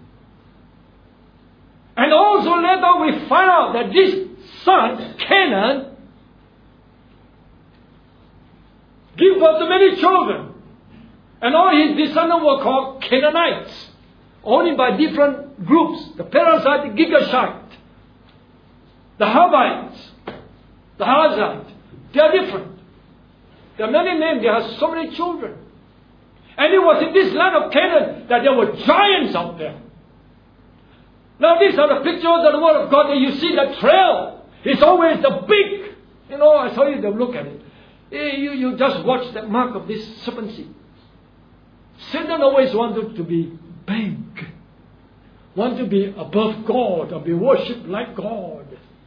And also later we find out that this son, Canaan, gave birth to many children. And all his descendants were called Canaanites. Only by different groups. The Perizzite, the Girgashite, the Hivites, the Hazite. They are different. There are many names. There are so many children. And it was in this land of Canaan that there were giants out there. Now these are the pictures of the Word of God that you see the trail. It's always the big. You know, I saw you to look at it. You, you just watch the mark of this serpent seed. Satan always wanted to be big. Want to be above God or be worshipped like God.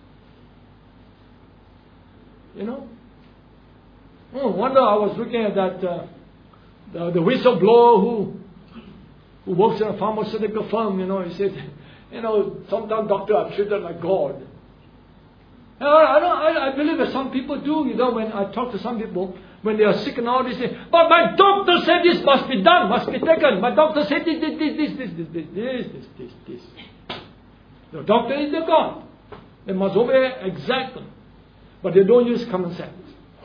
You know? Oh, wonder I was looking at that uh, the, the whistleblower who who works in a pharmaceutical firm, you know, he said, you know, sometimes doctors are treated like God. And I, I, don't, I, I believe that some people do, you know, when I talk to some people, when they are sick and all this, they say, but my doctor said this must be done, must be taken. My doctor said this, this, this, this, this, this, this, this, this, this, this. The doctor is the God. They must obey exactly. But they don't use common sense.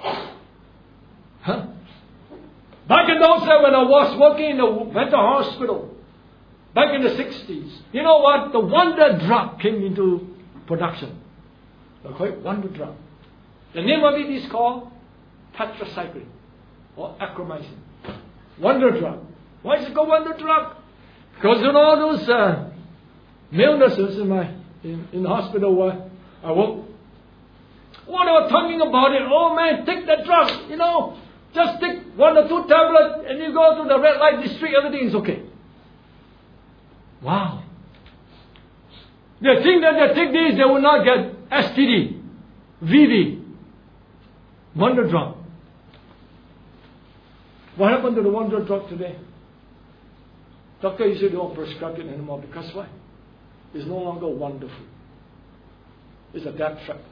Huh? Back in those days when I was working in the mental hospital, back in the sixties, you know what? The wonder drug came into production. They call it wonder drug. The name of it is called tetracycline or acromycin. Wonder drug. Why is it called wonder drug? Because you know those uh, male nurses in my in, in the hospital where I work, what they were talking about it, oh man, take that drug, you know, just take one or two tablets and you go to the red light district, everything is okay. Wow. They think that they take these, they will not get S T D, V V, wonder drug. What happened to the wonder drug today? Doctor usually don't prescribe it anymore because why? It's no longer wonderful. It's a death trap.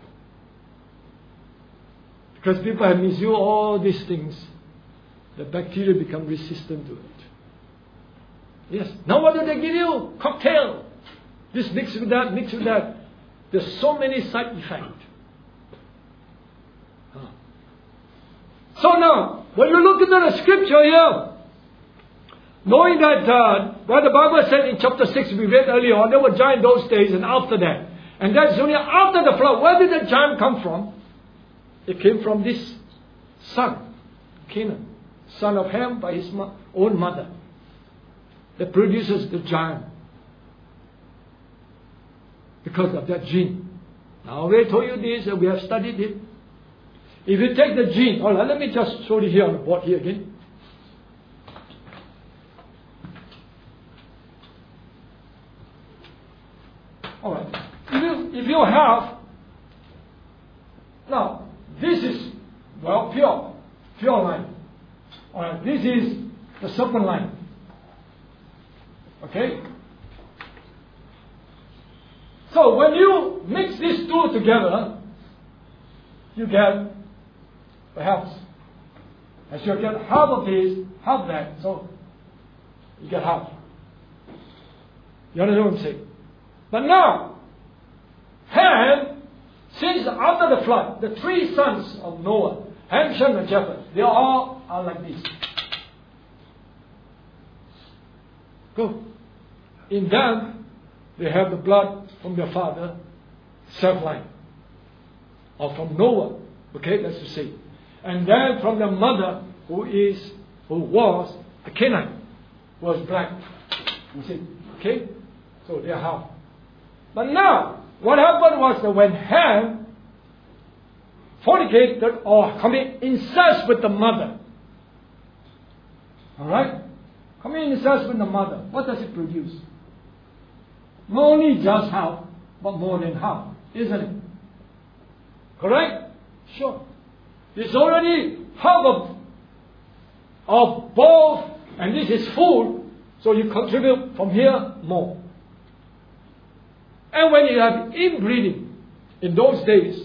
Because people have misused all these things, the bacteria become resistant to it. Yes. Now what do they give you? Cocktail. This mixed with that, mixed with that. There's so many side effects. Huh. So now, when you look into the scripture here, knowing that uh, what the Bible said in chapter six, we read earlier on, there were giants those days and after that. And that's only after the flood. Where did the giant come from? It came from this son, Canaan, son of Ham by his mo- own mother, that produces the giant. Because of that gene. Now we told you this and we have studied it. If you take the gene, all right, let me just show you here on the board here again. All right. If you, if you have, now, this is, well, pure, pure line. All right, this is the serpent line. Okay? So, when you mix these two together, you get, perhaps, as you get half of this, half that, so you get half. You understand what I'm saying? But now, Ham, since after the flood, the three sons of Noah, Ham, Shem, and Japheth, they all are like this. Go. In them, they have the blood from their father, Seth line. Or from Noah. Okay, that's to say. And then from the mother, who is, who was a Canaanite, was black. You see? Okay? So they are half. But now, what happened was that when Ham fornicated or committed incest with the mother, alright? Committing incest with the mother, what does it produce? Not only just half, but more than half, isn't it? Correct? Sure. It's already half of, of both, and this is full, so you contribute from here more. And when you have inbreeding, in those days,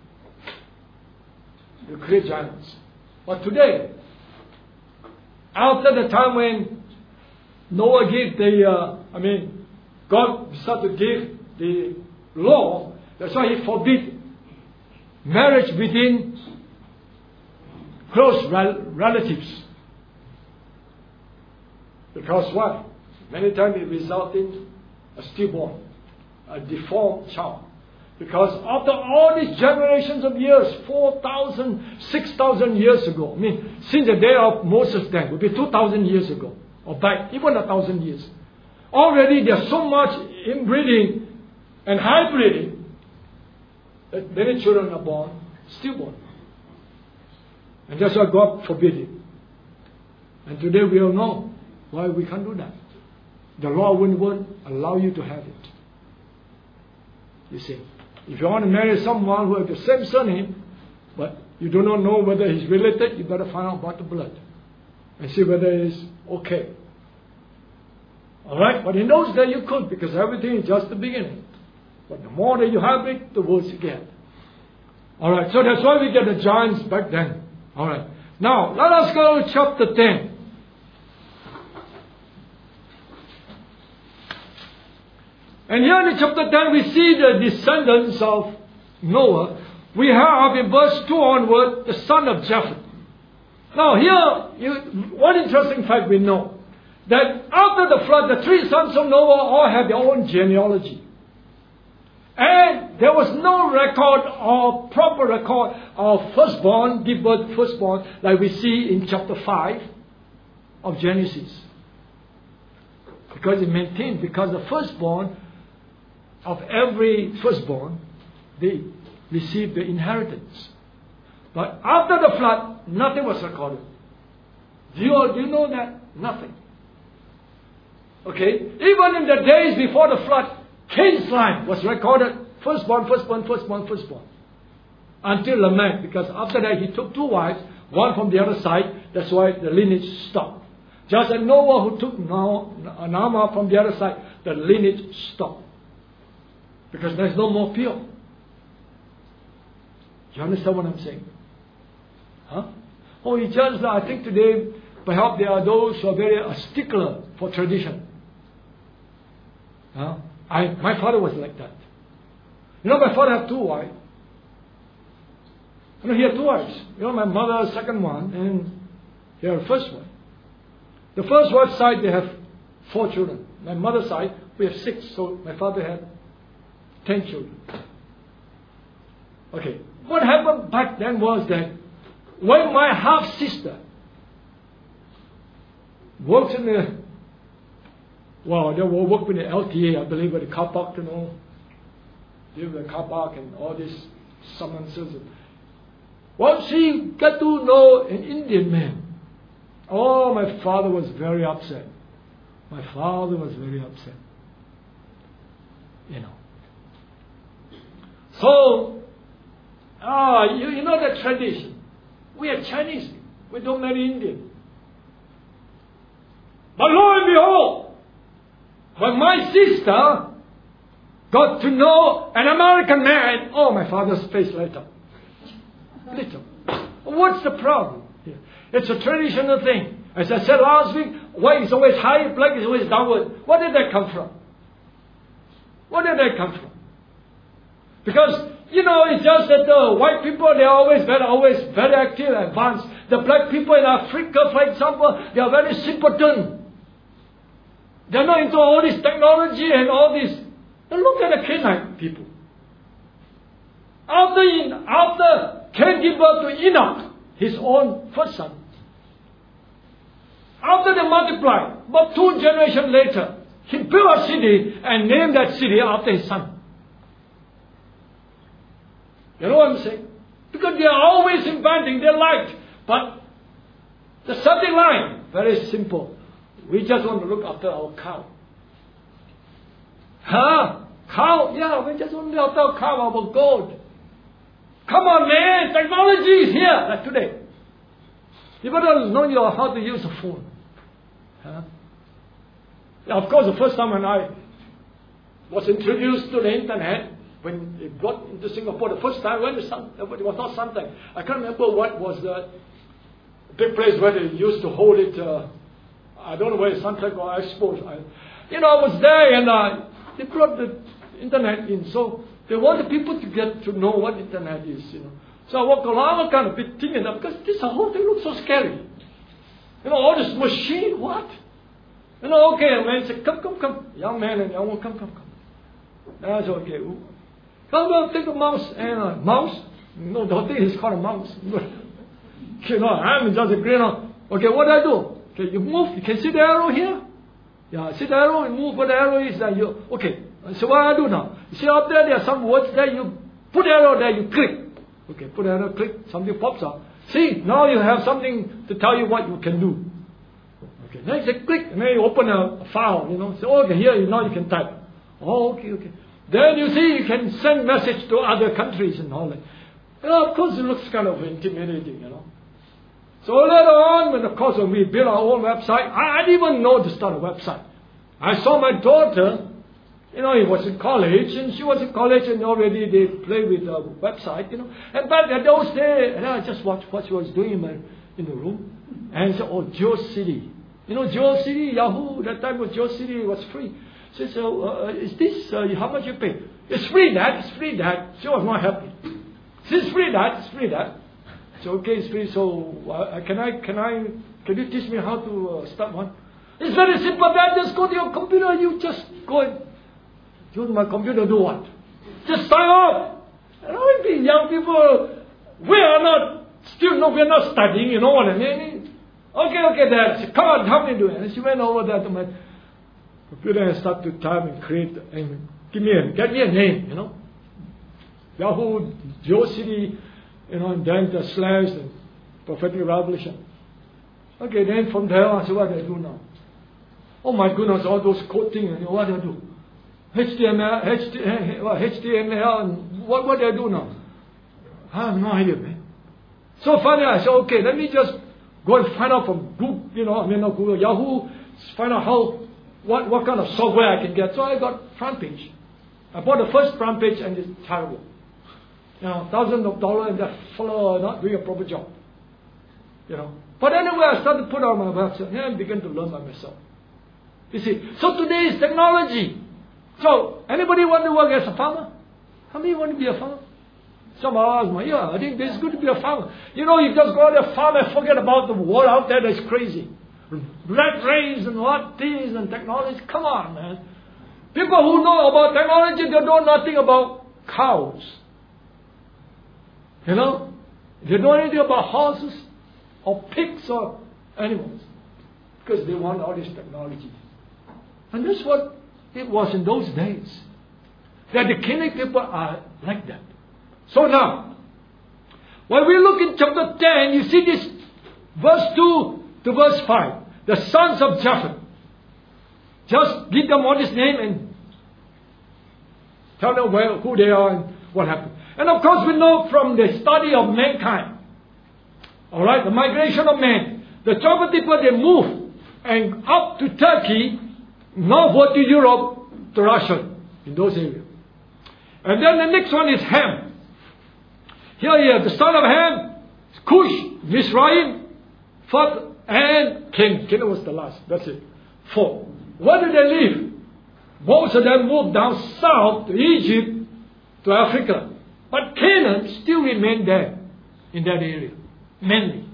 you create giants. But today, after the time when Noah gave the, uh, I mean, God started to give the law, that's why He forbid marriage within close rel- relatives. Because why? Many times it results in a stillborn, a deformed child. Because after all these generations of years, four thousand, six thousand years ago, I mean, since the day of Moses then, would be two thousand years ago, or back, even a thousand years. Already there's so much inbreeding and hybriding that many children are born stillborn. And that's why God forbid it. And today we all know why we can't do that. The law wouldn't, wouldn't allow you to have it. You see, if you want to marry someone who has the same surname, but you do not know whether he's related, you better find out about the blood and see whether it's okay. Alright? But in those days you could, because everything is just the beginning. But the more that you have it, the worse you get. Alright, so that's why we get the giants back then. Alright. Now, let us go to chapter ten. And here in chapter ten, we see the descendants of Noah. We have in verse two onward, the son of Japheth. Now here, you, one interesting fact we know, that after the flood, the three sons of Noah all had their own genealogy. And there was no record or proper record of firstborn, give birth to firstborn, like we see in chapter five of Genesis. Because it maintained, because the firstborn of every firstborn, they received the inheritance. But after the flood, nothing was recorded. Do you, do you know that? Nothing. Okay? Even in the days before the flood, Cain's line was recorded. Firstborn, firstborn, firstborn, firstborn. Until Lamech, because after that he took two wives, one from the other side. That's why the lineage stopped. Just as Noah who took Naamah from the other side, the lineage stopped. Because there's no more pure. You understand what I'm saying? Huh? Oh, it's just, I think today, perhaps there are those who are very a stickler for tradition. Huh? I, my father was like that. You know, my father had two wives. You know, he had two wives. You know, my mother's second one, and he had the first one. The first wife's side, they have four children. My mother's side, we have six. So my father had ten children. Okay. What happened back then was that when my half sister works in the, well, they will work with the L T A, I believe, with the car park, you know, deal with the car park and all these summonses. Well, she got to know an Indian man. Oh, my father was very upset. My father was very upset. You know. So, ah, you, you know the tradition. We are Chinese. We don't marry Indian. But lo and behold, when my sister got to know an American man, oh, my father's face lit up. Lit up. What's the problem here? It's a traditional thing. As I said last week, white is always high, black is always downward. Where did that come from? Where did that come from? Because, you know, it's just that the white people, they are always very, always very active and advanced. The black people in Africa, for example, they are very simpleton. They're not into all this technology and all this. Now look at the Canaanite people. After, in, after Cain gave birth to Enoch, his own first son, after they multiplied, about two generations later, he built a city and named that city after his son. You know what I'm saying? Because they are always inventing, they liked. But the subject line, very simple. We just want to look after our cow. Huh? Cow? Yeah, we just want to look after our cow, our goat. Come on, man, technology is here, like today. You better know how to use a phone. Huh? Yeah, of course, the first time when I was introduced to the internet, when it got into Singapore, the first time, when the sun, it was not something. I can't remember what was the big place where they used to hold it. Uh, I don't know where Suntec or Expo. I, you know, I was there and uh, they brought the internet in. So they wanted people to get to know what internet is, you know. So I walked along, kind of bit thinking that because this whole thing looks so scary. You know, all this machine, what? You know, okay, a man said, come, come, come. Young man and young woman, come, come, come. And I said, okay. Come on, take a mouse. And a mouse? No, the whole thing is called a mouse. You know, I'm just a greener. Okay, what do I do? Okay, you move. You can see the arrow here? Yeah, see the arrow? You move where the arrow is. And you, okay, so what do I do now? You see up there, there are some words there. You put the arrow there, you click. Okay, put the arrow, click. Something pops up. See, now you have something to tell you what you can do. Okay, then you say click. And then you open a file, you know. Say, oh, okay, here, now you can type. Oh, okay, okay. Then you see you can send message to other countries and all that. You know, of course it looks kind of intimidating, you know. So later on, when of course when we built our own website, I, I didn't even know to start a website. I saw my daughter, you know, he was in college, and she was in college and already they play with a website, you know. And back at those days, and I just watched what she was doing in, my, in the room. And said, oh, GeoCity. You know, GeoCity, Yahoo, that time was GeoCity, it was free. She said, so, uh, is this, uh, how much you pay? It's free, Dad, it's free, Dad. She was not happy. It's free, Dad, it's free, Dad. So, okay, it's free, so uh, can I, can I, can you teach me how to uh, start one? It's very simple, Dad, just go to your computer, you just go and go to my computer, do what? Just sign up. You know, these young people, we are not, still no, we are not studying, you know what I mean? Okay, okay, Dad. She said, come on, help me do it. And she went over there to my computer and started to type and create, and give me a, get me a name, you know. Yahoo, GeoCity, you know, and then the slash and prophetic revelation. Okay, then from there on, so what do I do now? Oh my goodness, all those code things, you know, what do I do? H T M L, H T M L, and what, what do I do now? I have no idea, man. So finally I said, okay, let me just go and find out from Google, you know, I mean not Google, Yahoo, find out how, what, what kind of software I can get. So I got front page. I bought the first front page and it's terrible. You know, thousands of dollars and that fellow not doing a proper job. You know. But anyway, I started to put on my website and I began to learn by myself. You see, so today is technology. So, anybody want to work as a farmer? How many want to be a farmer? Some are asking, yeah, I think it's good to be a farmer. You know, you just go out there, farm and forget about the world out there that's crazy. Rat race and what things and technology. Come on, man. People who know about technology, they know nothing about cows. You know? They don't know anything about horses or pigs or animals. Because they want all this technology. And that's what it was in those days. That the Canaanite people are like that. So now, when we look in chapter ten, you see this verse two to verse five. The sons of Japheth. Just give them all this name and tell them where, who they are and what happened. And of course we know from the study of mankind. Alright, the migration of man. The Japheth people, they moved and up to Turkey, northward to Europe, to Russia, in those areas. And then the next one is Ham. Here you have the son of Ham, Cush, Mizraim, Phut, and Canaan. Canaan was the last. That's it. Four. Where did they live? Most of them moved down south to Egypt, to Africa. But Canaan still remained there, in that area, mainly.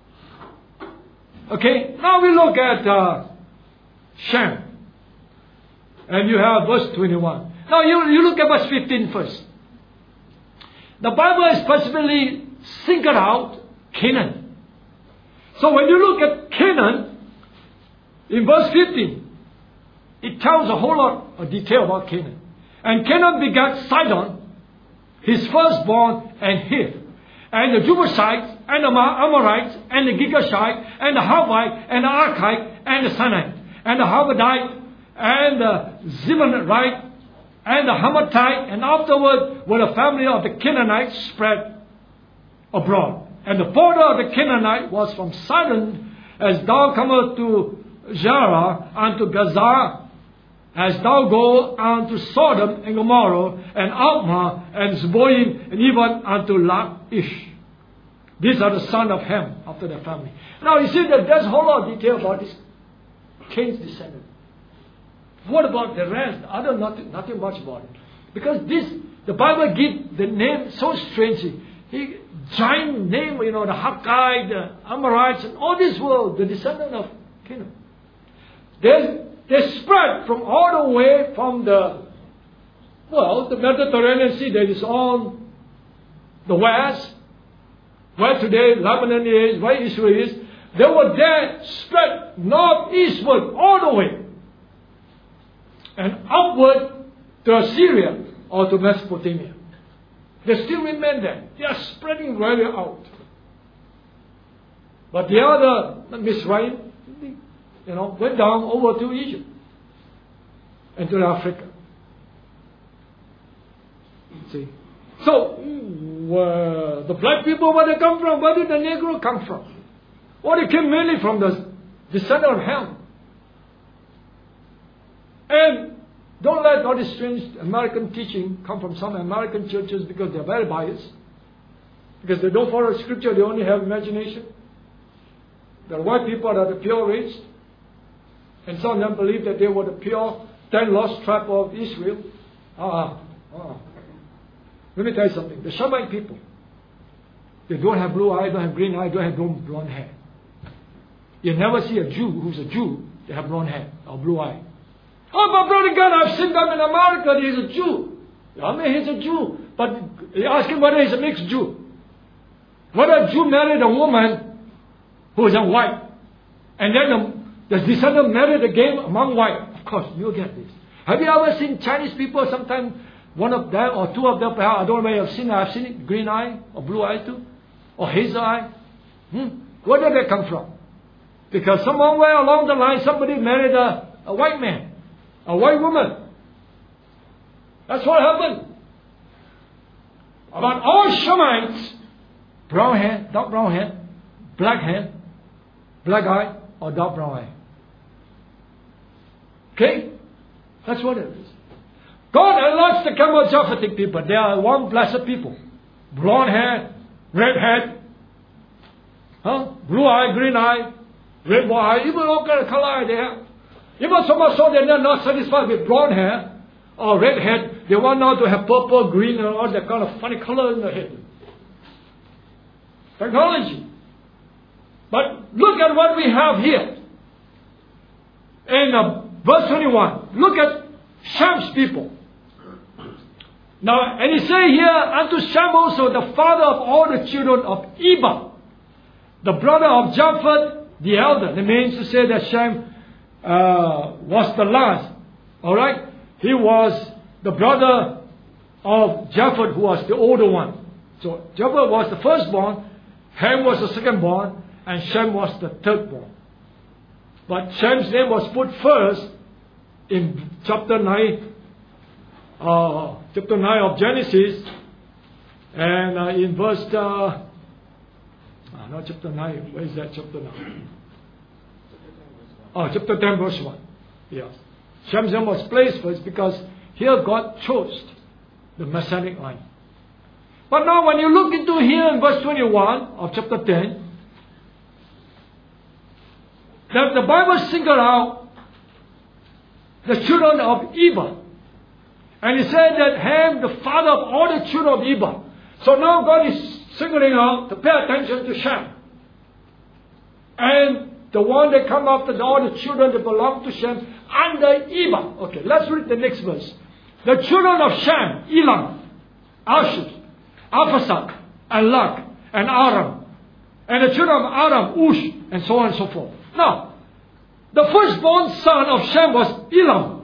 Okay, now we look at uh, Shem. And you have verse twenty-one. Now you, you look at verse fifteen first. The Bible is specifically singled out Canaan. So when you look at Canaan, in verse fifteen, it tells a whole lot of detail about Canaan. And Canaan begat Sidon, his firstborn, and Heth, and the Jebusites, and the Amorites, and the Girgashites, and the Hivite, and the Archite, and the Sinite, and the Hamadite, and the Zimonite, and the Hamathite, and afterward were the family of the Canaanites spread abroad. And the border of the Canaanite was from Sidon, as thou comest to Zerah, unto Gaza, as thou go unto Sodom and Gomorrah, and Admah, and Zeboim, and even unto Laish. These are the sons of Ham, after their family. Now you see that there's a whole lot of detail about this Cain's descendant. What about the rest? I don't know nothing, nothing much about it. Because this, the Bible gives the name so strangely. He, giant name, you know, the Hakkite, the Amorites, and all this world, the descendant of Canaan. They, they spread from all the way from the, well, the Mediterranean Sea that is on the west, where today Lebanon is, where Israel is. They were there, spread northeastward all the way. And upward to Assyria or to Mesopotamia. They still remain there. They are spreading very out. But the other, Mizraim, you know, went down over to Egypt and to Africa. See? So, uh, the black people, where they come from? Where did the Negro come from? Well, they came mainly from the descendant of Ham. And don't let all this strange American teaching come from some American churches because they're very biased. Because they don't follow scripture, they only have imagination. There are white people that are the pure race. And some of them believe that they were the pure ten lost tribe of Israel. Ah, ah. Let me tell you something. The Shemite people, they don't have blue eye, don't have green eye, don't have blonde hair. You never see a Jew who's a Jew, they have blonde hair or blue eye. Oh, but brother God, I've seen them in America, he's a Jew. I mean, he's a Jew, but you ask him whether he's a mixed Jew. Whether a Jew married a woman who is a white, and then the, the descendant married again among white. Of course, you get this. Have you ever seen Chinese people, sometimes one of them or two of them, perhaps, I don't know whether you've seen it, I've seen it, green eye or blue eye too, or hazel eye? Hmm? Where did they come from? Because somewhere along the line, somebody married a, a white man, a white woman. That's what happened. About all Shemites, brown hair, dark brown hair, black hair, black eye, or dark brown eye. Okay? That's what it is. God enlarged the Camel Japhetic people. They are one blessed people. Blonde hair, red head, huh? Blue eye, green eye, red eye, even all kind of color they have. Even so much so that they are not satisfied with blonde hair or red head. They want now to have purple, green, and all that kind of funny color in the head. Technology. But look at what we have here. In uh, verse twenty-one, look at Sham's people. Now, and he say here, unto Shem also, the father of all the children of Eber, the brother of Japheth, the elder. That means to say that Shem uh, was the last. Alright? He was the brother of Japheth, who was the older one. So, Japheth was the firstborn, Ham was the secondborn, and Shem was the thirdborn. But Shem's name was put first in chapter nine, uh, chapter nine of Genesis, and uh, in verse, uh, uh, not chapter nine, where is that chapter nine? Oh, chapter ten, verse one. Yes. Shem's name was placed first because here God chose the Messianic line. But now when you look into here in verse twenty-one of chapter ten, that the Bible singled out the children of Eber. And it said that Ham, the father of all the children of Eber. So now God is singling out to pay attention to Shem. And the one that come after the, all the children that belong to Shem under Eber. Okay, let's read the next verse. The children of Shem, Elam, Ashur, Arphaxad, and Lud, and Aram. And the children of Aram, Ush, and so on and so forth. Now, the firstborn son of Shem was Elam.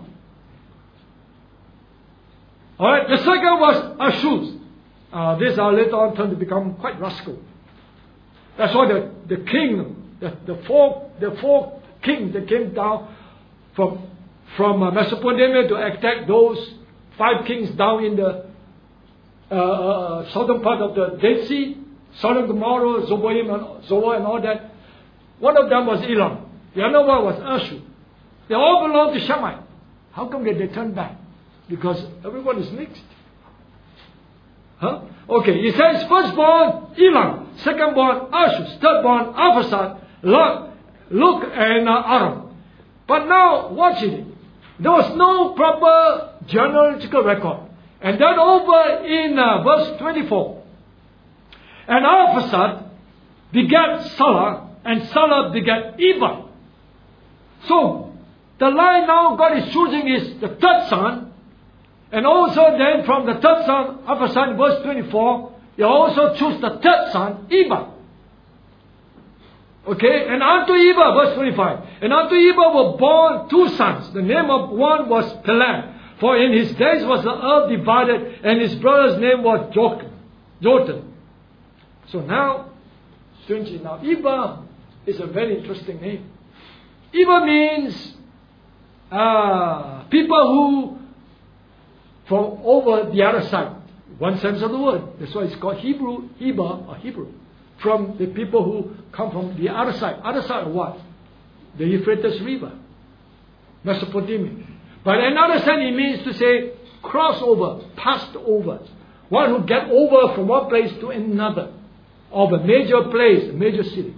Alright, the second was Ashur. Uh, these are later on turned to become quite rascal. That's why the, the king, the, the four the four kings that came down from from uh, Mesopotamia to attack those five kings down in the uh, uh, southern part of the Dead Sea, Sodom, Gomorrah, Zeboim, and Zoar, and all that. One of them was Elam. The other one was Ashur. They all belonged to Shemite. How come that they turned back? Because everyone is mixed. Huh? Okay, it says firstborn Elam, secondborn Ashur, thirdborn Arphaxad, Lud, Luke, and uh, Aram. But now, watch it. There was no proper genealogical record. And then over in uh, verse twenty-four, and Arphaxad begat Salah, and Salah begat Eber. So, the line now God is choosing is the third son. And also then from the third son, Arphaxad, verse twenty-four, he also choose the third son, Eber. Okay, and unto Eber, verse twenty-five, and unto Eber were born two sons. The name of one was Peleg, for in his days was the earth divided, and his brother's name was Jotham. So now, strangely now, Eber is a very interesting name. Eber means uh, people who from over the other side. One sense of the word. That's why it's called Hebrew, Eber, or Hebrew. From the people who come from the other side. Other side of what? The Euphrates River. Mesopotamia. But another sense it means to say cross over, passed over. One who get over from one place to another. Of a major place, a major city.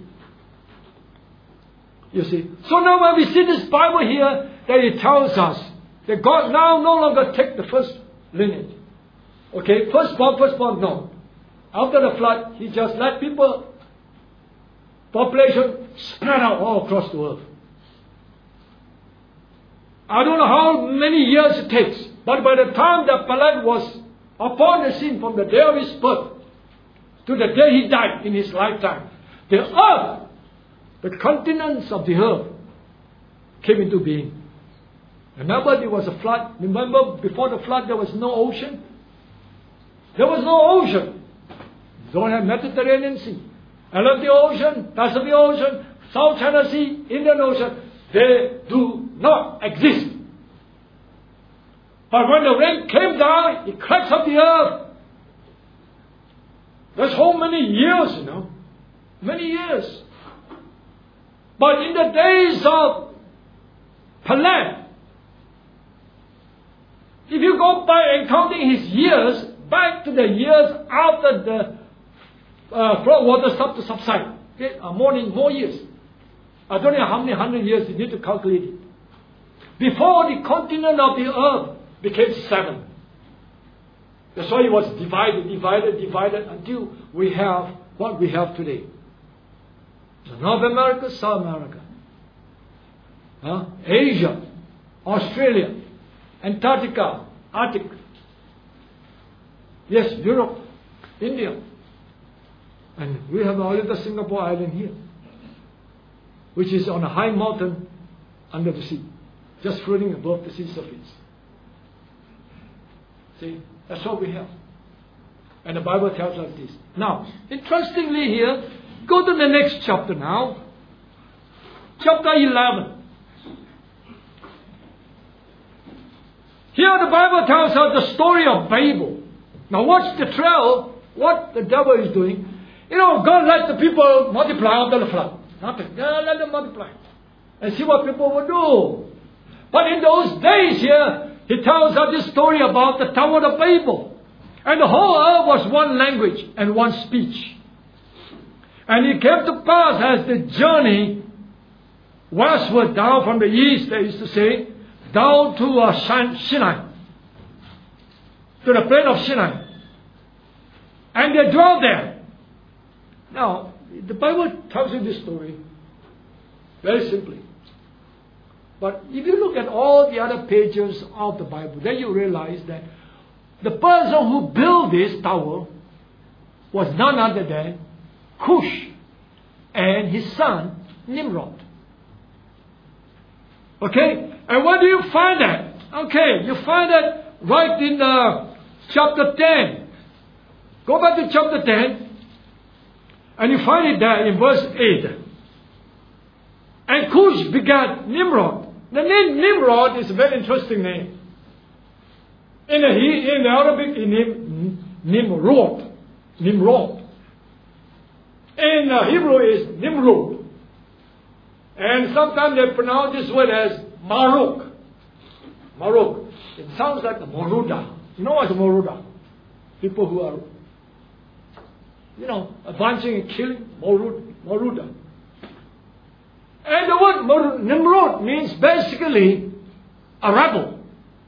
You see. So now when we see this Bible here, that it tells us that God now no longer take the first lineage. Okay, firstborn, firstborn, no. After the flood, He just let people, population spread out all across the earth. I don't know how many years it takes, but by the time that Peleg was upon the scene from the day of his birth to the day he died in his lifetime, the earth, the continents of the earth came into being. Remember there was a flood? Remember before the flood there was no ocean? There was no ocean. Don't have Mediterranean Sea, Atlantic Ocean, Pacific Ocean, South China Sea, Indian Ocean. They do not exist. But when the rain came down, it cracks up the earth. There's so many years, you know. Many years. But in the days of Peleg, if you go by and counting his years, back to the years after the uh, flood water stopped to subside, okay, uh, more, more years. I don't know how many hundred years you need to calculate it. Before the continent of the earth became seven. That's why it was divided, divided, divided until we have what we have today. So North America, South America, huh? Asia, Australia, Antarctica, Arctic. Yes, Europe, India. And we have our little Singapore island here, which is on a high mountain under the sea, just floating above the sea surface. See, that's what we have. And the Bible tells us this. Now, interestingly here, go to the next chapter now. Chapter eleven. Here the Bible tells us the story of Babel. Now watch the trail, what the devil is doing. You know, God let the people multiply after the flood. Nothing. God let them multiply. And see what people will do. But in those days here, he tells us this story about the Tower of Babel. And the whole earth was one language and one speech. And it came to pass as the journey westward down from the east, they used to say, down to uh, Sinai, to the plain of Sinai. And they dwelt there. Now, the Bible tells you this story very simply. But if you look at all the other pages of the Bible, then you realize that the person who built this tower was none other than Cush and his son Nimrod. Okay? And where do you find that? Okay, you find that right in uh, chapter ten. Go back to chapter ten, and you find it there in verse eight. And Cush begat Nimrod. The name Nimrod is a very interesting name. In the, in the Arabic, in name Nimrod. Nimrod. In uh, Hebrew is Nimrod. And sometimes they pronounce this word as Maruk. Maruk. It sounds like a Moruda. You know what's a Moruda? People who are, you know, advancing and killing. Morud, Moruda. And the word Nimrod means basically a rebel.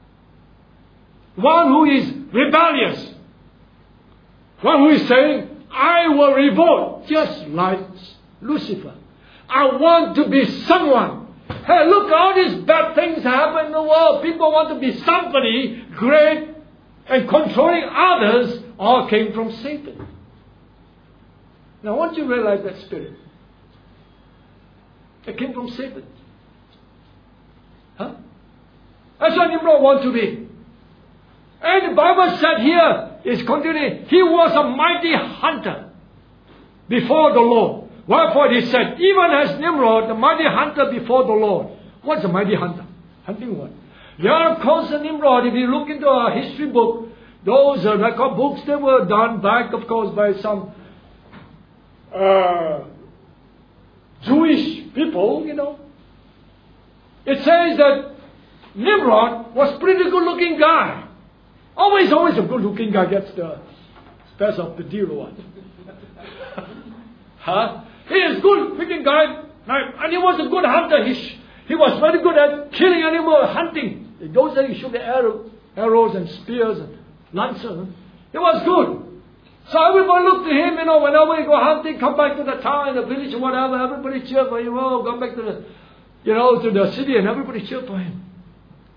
One who is rebellious. One who is saying, I will revolt, just like Lucifer. I want to be someone. Hey, look, all these bad things happen in the world. People want to be somebody great and controlling others. All came from Satan. Now, I want you to realize that spirit. It came from Satan. Huh? That's what Nimrod wants to be. And the Bible said here, is continuing, he was a mighty hunter before the Lord. Wherefore he said, even as Nimrod, the mighty hunter before the Lord. What's a mighty hunter? Hunting what? There are, of course, a Nimrod. If you look into a history book, those uh, record books, they were done back, of course, by some uh, Jewish people, you know. It says that Nimrod was a pretty good looking guy. Always, always a good looking guy gets the best of the deal one. Huh? He is good looking guy, and he was a good hunter. He, sh- he was very good at killing animal hunting. In those days he shoot the arrow, arrows and spears and lances. He was good. So everybody looked to him, you know, whenever he go hunting, come back to the town, the village, or whatever, everybody cheer for him. Oh, come back to the, you know, to the city, and everybody cheer for him.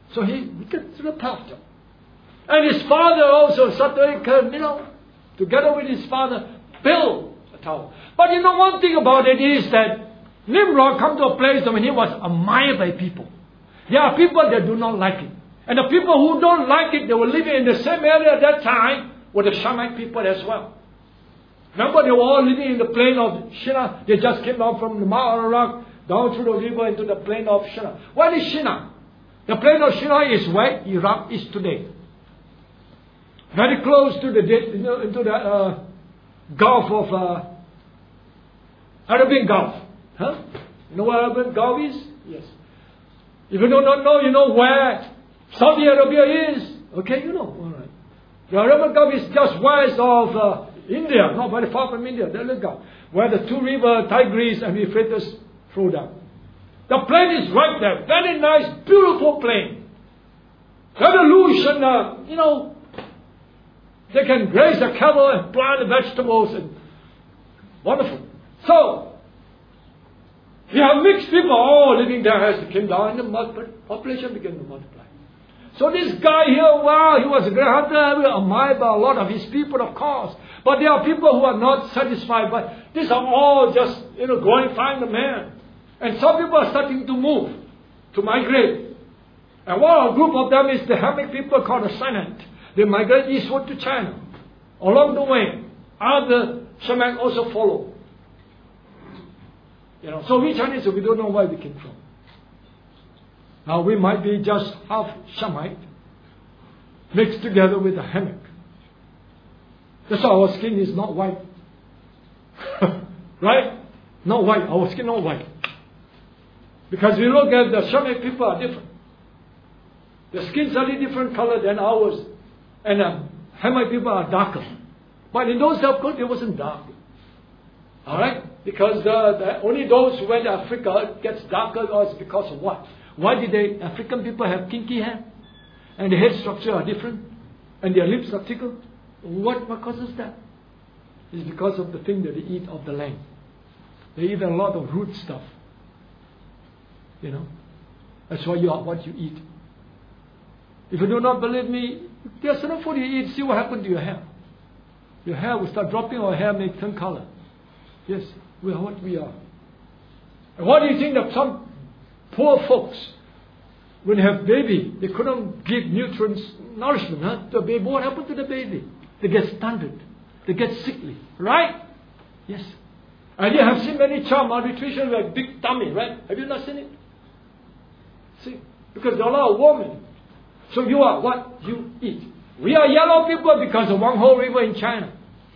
So he became the pastor. And his father also, Satyaka, you know, together with his father, built a tower. But you know, one thing about it is that Nimrod come to a place when he was admired by people. There are people that do not like it. And the people who don't like it, they were living in the same area at that time with the Shemite people as well. Remember, they were all living in the plain of Shinar. They just came down from the Mount Ararat, down through the river into the plain of Shinar. What is Shinar? The plain of Shinar is where Iraq is today. Very close to the, you know, into the uh, Gulf of uh, Arabian Gulf. Huh? You know where Arabian Gulf is? Yes. If you do not know, you know where Saudi Arabia is. Okay, you know. All right. The Arabian Gulf is just west of uh, India, not very far from India. There you go. Where the two rivers, Tigris and Euphrates, flow down. The plain is right there. Very nice, beautiful plain. Revolution, uh, you know, they can graze the cattle and plant the vegetables and wonderful. So, you have mixed people all living there as they came down and the population began to multiply. So this guy here, wow, he was a great hunter, admired by a lot of his people, of course. But there are people who are not satisfied. But these are all just, you know, glorifying the man. And some people are starting to move, to migrate. And one group of them is the Hamitic people called the Senate. They migrate eastward to China. Along the way, other Shemites also follow. You know, so we Chinese, we don't know where we came from. Now we might be just half Shemite mixed together with the Hamitic. That's why our skin is not white. Right? Not white. Our skin not white. Because we look at the Shemitic people are different. The skin's a little different color than ours. And the Hamite people are darker. But in those days, of course, it wasn't dark. Alright? Because the, the, only those who went to Africa gets darker was because of what? Why did the African people have kinky hair? And the head structure are different? And their lips are thicker? What, what causes that? It's because of the thing that they eat of the land. They eat a lot of root stuff. You know? That's why you are what you eat. If you do not believe me, there's certain food you eat, see what happened to your hair. Your hair will start dropping or hair may turn color. Yes, we are what we are. And what do you think that some poor folks, when they have baby, they couldn't give nutrients, nourishment huh, to the baby. What happened to the baby? They get stunted. They get sickly. Right? Yes. And you have seen many child malnutrition with big tummy, right? Have you not seen it? See? Because there are a lot of women. So you are what you eat. We are yellow people because of Wangho River in China.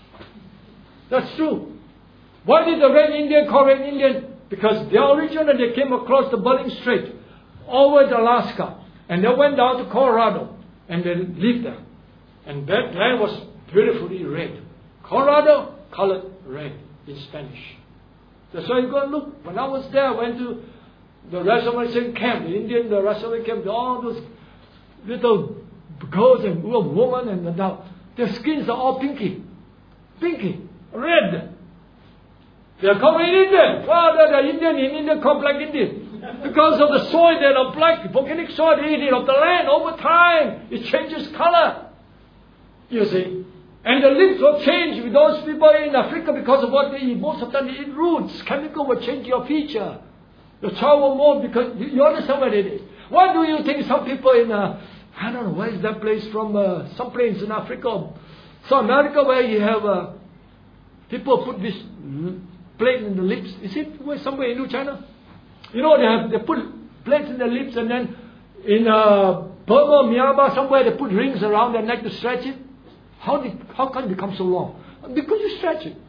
That's true. Why did the Red Indian call Red Indian? Because their origin and they came across the Bering Strait over to Alaska. And they went down to Colorado. And they lived there. And that land was beautifully red. Colorado, colored red in Spanish. That's why you go and look. When I was there, I went to the reservation camp, the Indian the reservation camp, all those little girls and little women and adults. Their skins are all pinky. Pinky. Red. They are called Indian. Well, they're the Indian in India called black Indian. Because of the soil that are black, volcanic soil they eat it of the land over time. It changes color. You see. And the lips will change with those people in Africa because of what they eat. Most of the time they eat roots. Chemical will change your feature. Your child will mold because you understand what it is. Why do you think some people in, uh, I don't know, where is that place from, uh, some place in Africa, South America where you have, uh, people put this plate in the lips. Is it where, somewhere in New China? You know, they have, they put plates in the lips and then in uh, Burma, Myanmar, somewhere they put rings around their neck to stretch it. How did, how can it become so long? Because you stretch it.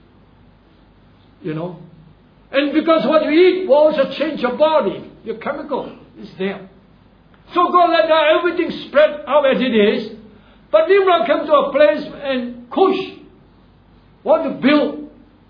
You know? And because what you eat will also change your body. Your chemical is there. So God let that everything spread out as it is. But Nimrod came to a place and Cush wanted to build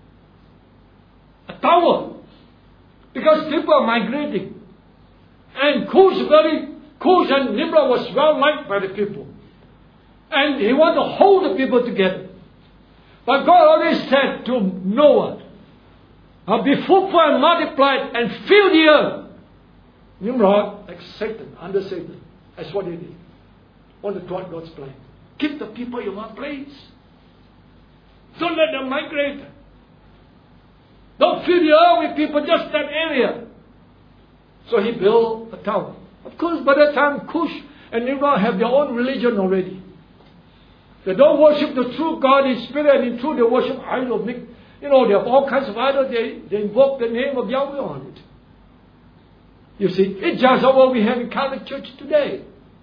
a tower. Because people are migrating. And Cush very, Cush and Nimrod was well liked by the people. And he wanted to hold the people together. But God always said to Noah, I'll be fruitful and multiplied and fill the earth. Nimrod, like Satan, under Satan, That's what it is. Want to thwart God's plan. Keep the people in one place. Don't let them migrate. Don't fill the earth with people, just that area. So he built a tower. Of course, by that time, Cush and Nimrod have their own religion already. They don't worship the true God in spirit and in truth. They worship idols. You know, they have all kinds of idols. They, they invoke the name of Yahweh on it. You see, it's just what we have in Catholic Church today.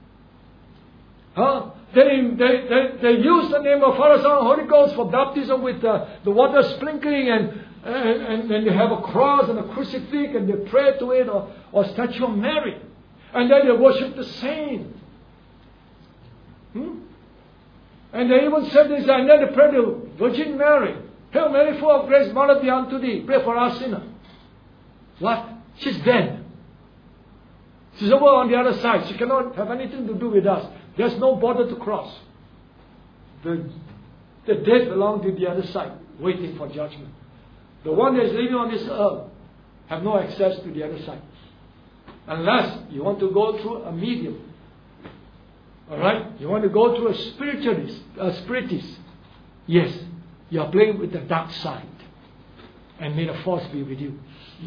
Huh? They, they, they, they use the name of Father, Son, and Holy Ghost for baptism with uh, the water sprinkling, and, and, and, and they have a cross and a crucifix, and they pray to it, or, or statue of Mary. And then they worship the saint. Hmm? And they even said this, and then they pray to Virgin Mary. Hail Mary, full of grace, Mother be unto thee. Pray for us sinner. What? She's dead. She's over on the other side. She cannot have anything to do with us. There's no border to cross. The, the dead belong to the other side, waiting for judgment. The one that is living on this earth have no access to the other side. Unless you want to go through a medium. Alright? You want to go through a spiritualist, a spiritist. Yes, you are playing with the dark side. And may the force be with you.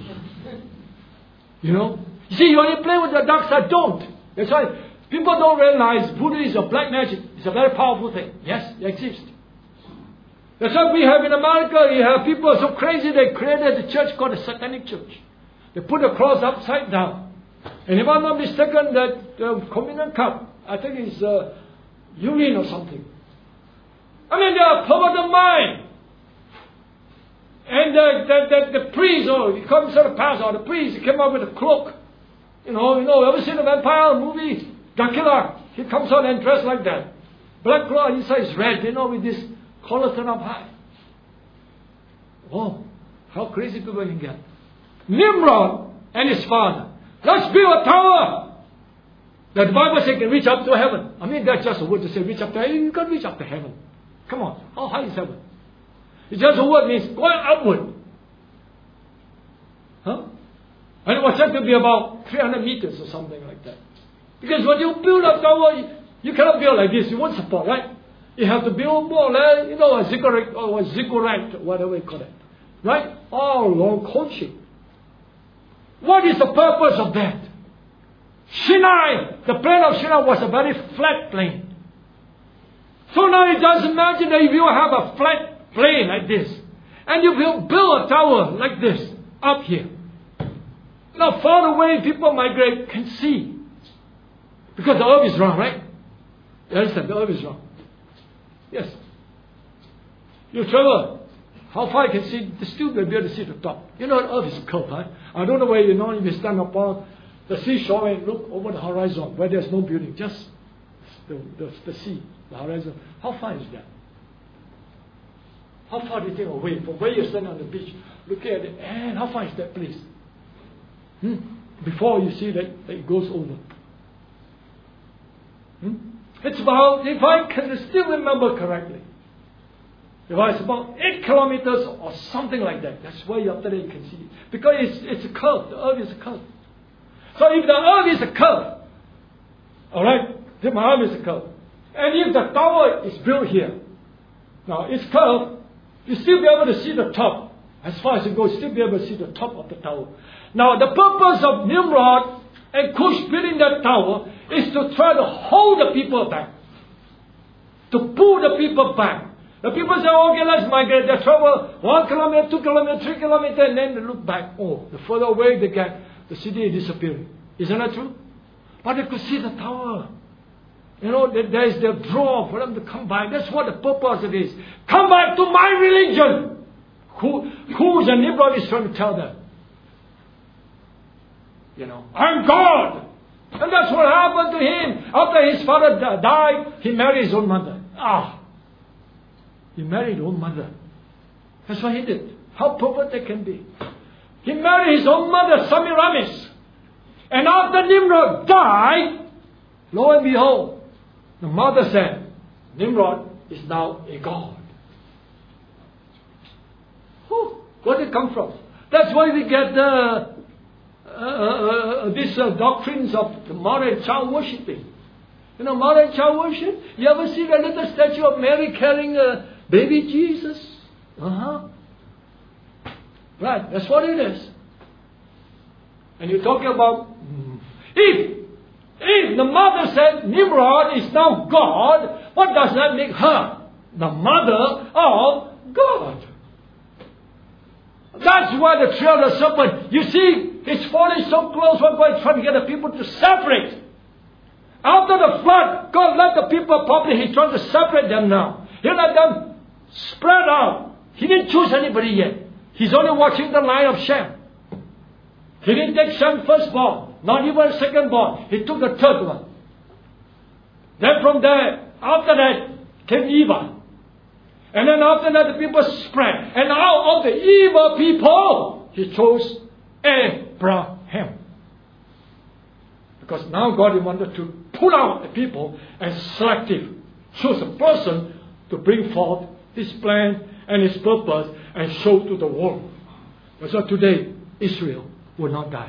You know? You see, you only play with the dark side, don't. That's why people don't realize Buddhism or black magic is a very powerful thing. Yes, it exists. That's why we have in America, you have people so crazy they created a church called the Satanic Church. They put the cross upside down. And if I'm not mistaken, that uh, communion cup, I think it's uh, urine or something. I mean, they are perverted mind. And the, the, the, the priest, or he comes to the pastor, or the priest, he came up with a cloak. You know, you know, ever seen a vampire movie? Dracula, he comes out and dressed like that. Black cloth, inside is red, you know, with this collar turned up high. Oh, how crazy people can get. Nimrod and his father. Let's build a tower that the Bible says can reach up to heaven. I mean, that's just a word to say reach up to heaven. You can't reach up to heaven. Come on, how high is heaven? It's just a word means going upward. Huh? And it was said to be about three hundred meters or something like that. Because when you build a tower, you, you cannot build like this. You won't support, right? You have to build more, like, you know, a ziggurat or a ziggurat, whatever you call it. Right? All along coaching. What is the purpose of that? Sinai, the plain of Sinai was a very flat plain. So now you just imagine that if you have a flat plain like this, and you will build a tower like this, up here. Now far away people migrate can see. Because the earth is round, right? You understand? The earth is round. Yes. You travel. How far you can see, you still will be able to see the top. You know, the earth is curved, right? I don't know where you know, if you stand upon the seashore and look over the horizon, where there's no building, just the, the, the sea, the horizon. How far is that? How far do you think away from where you stand on the beach, looking at it, and how far is that place? Hmm? Before you see that, that it goes over. Hmm? It's about, if I can still remember correctly, if it's about eight kilometers or something like that, that's where after that you can see it. Because it's, it's a curve, the earth is a curve. So if the earth is a curve, alright, the earth is a curve, and if the tower is built here, now it's curved, you still be able to see the top. As far as it goes, you still be able to see the top of the tower. Now the purpose of Nimrod and Cush building that tower is to try to hold the people back. To pull the people back. The people say, okay, let's migrate. They travel one kilometer, two kilometers, three kilometers, and then they look back. Oh, the further away they get, the city is disappearing. Isn't that true? But they could see the tower. You know, there is the draw for them to come back. That's what the purpose of it is. Come back to my religion. Who, who the Nimrod is trying to tell them? You know, I'm God. And that's what happened to him. After his father died, he married his own mother. Ah. He married his own mother. That's what he did. How perverted they can be. He married his own mother, Semiramis. And after Nimrod died, lo and behold, the mother said, Nimrod is now a god. Whew, where did it come from? That's why we get the, uh, uh, uh, these uh, doctrines of the mother and child worshipping. You know, mother and child worship. You ever see the little statue of Mary carrying a baby Jesus? Uh-huh. Right, that's what it is. And you're talking about, if, if the mother said Nimrod is now God, what does that make her? The mother of God. That's why the trail of the serpent, you see, it's falling so close, one God is trying to get the people to separate. After the flood, God let the people properly, He's trying to separate them now. He let them spread out. He didn't choose anybody yet. He's only watching the line of Shem. He didn't take Shem firstborn, not even secondborn. He took the third one. Then from there, after that, came Eva. And then after that, the people spread. And out of the evil people, He chose Abraham. Because now God wanted to pull out the people and selective. Choose a person to bring forth His plan and His purpose and show to the world. So today, Israel will not die.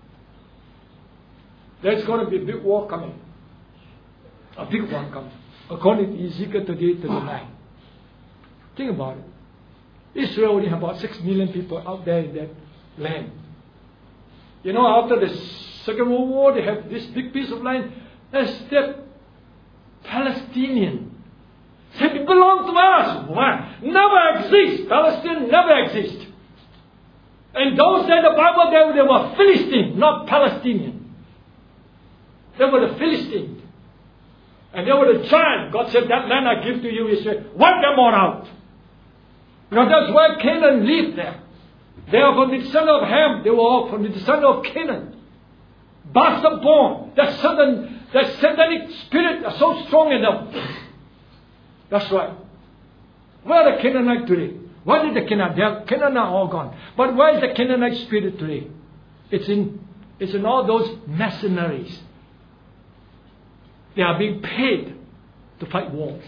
There's going to be a big war coming. A big war coming. According to Ezekiel thirty-eight thirty-nine. Think about it. Israel only have about six million people out there in that land. You know, after the Second World War, they have this big piece of land. That's the Palestinian. It belongs to us. Why? Never exist. Palestine never exist. And those in the Bible, they, they were Philistine, not Palestinian. They were the Philistines. And they were the giant. God said, that land I give to you, He said, wipe them all out. You know, that's why Canaan lived there. They are from the descendant of Ham. They were all from the descendant of Canaan. Bastard born. That certain, that satanic spirit is so strong in them. That's right. Where are the Canaanites today? Why did the Canaanites? They are Canaanites are all gone. But where is the Canaanite spirit today? It's in, it's in all those mercenaries. They are being paid to fight wars.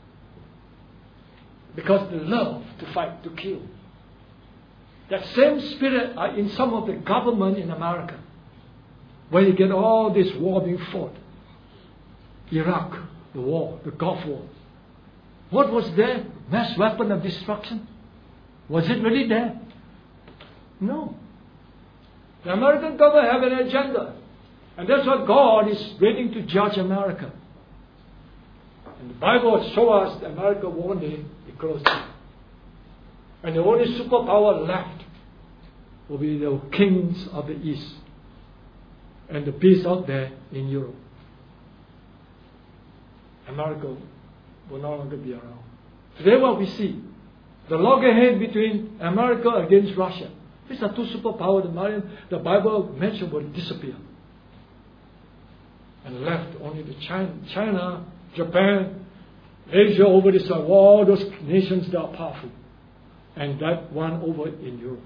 Because they love to fight, to kill. That same spirit are in some of the government in America. Where you get all this war being fought. Iraq, the war, the Gulf War. What was there? Mass weapon of destruction? Was it really there? No. The American government have an agenda. And that's what God is waiting to judge America. And the Bible shows us that America one day be closed. And the only superpower left will be the kings of the East. And the peace out there in Europe. America will no longer be around. Today what we see, the loggerhead between America against Russia. These are two superpowers the Bible mentioned will disappear. And left only the China, China, Japan, Asia over this side, all those nations that are powerful. And that one over in Europe.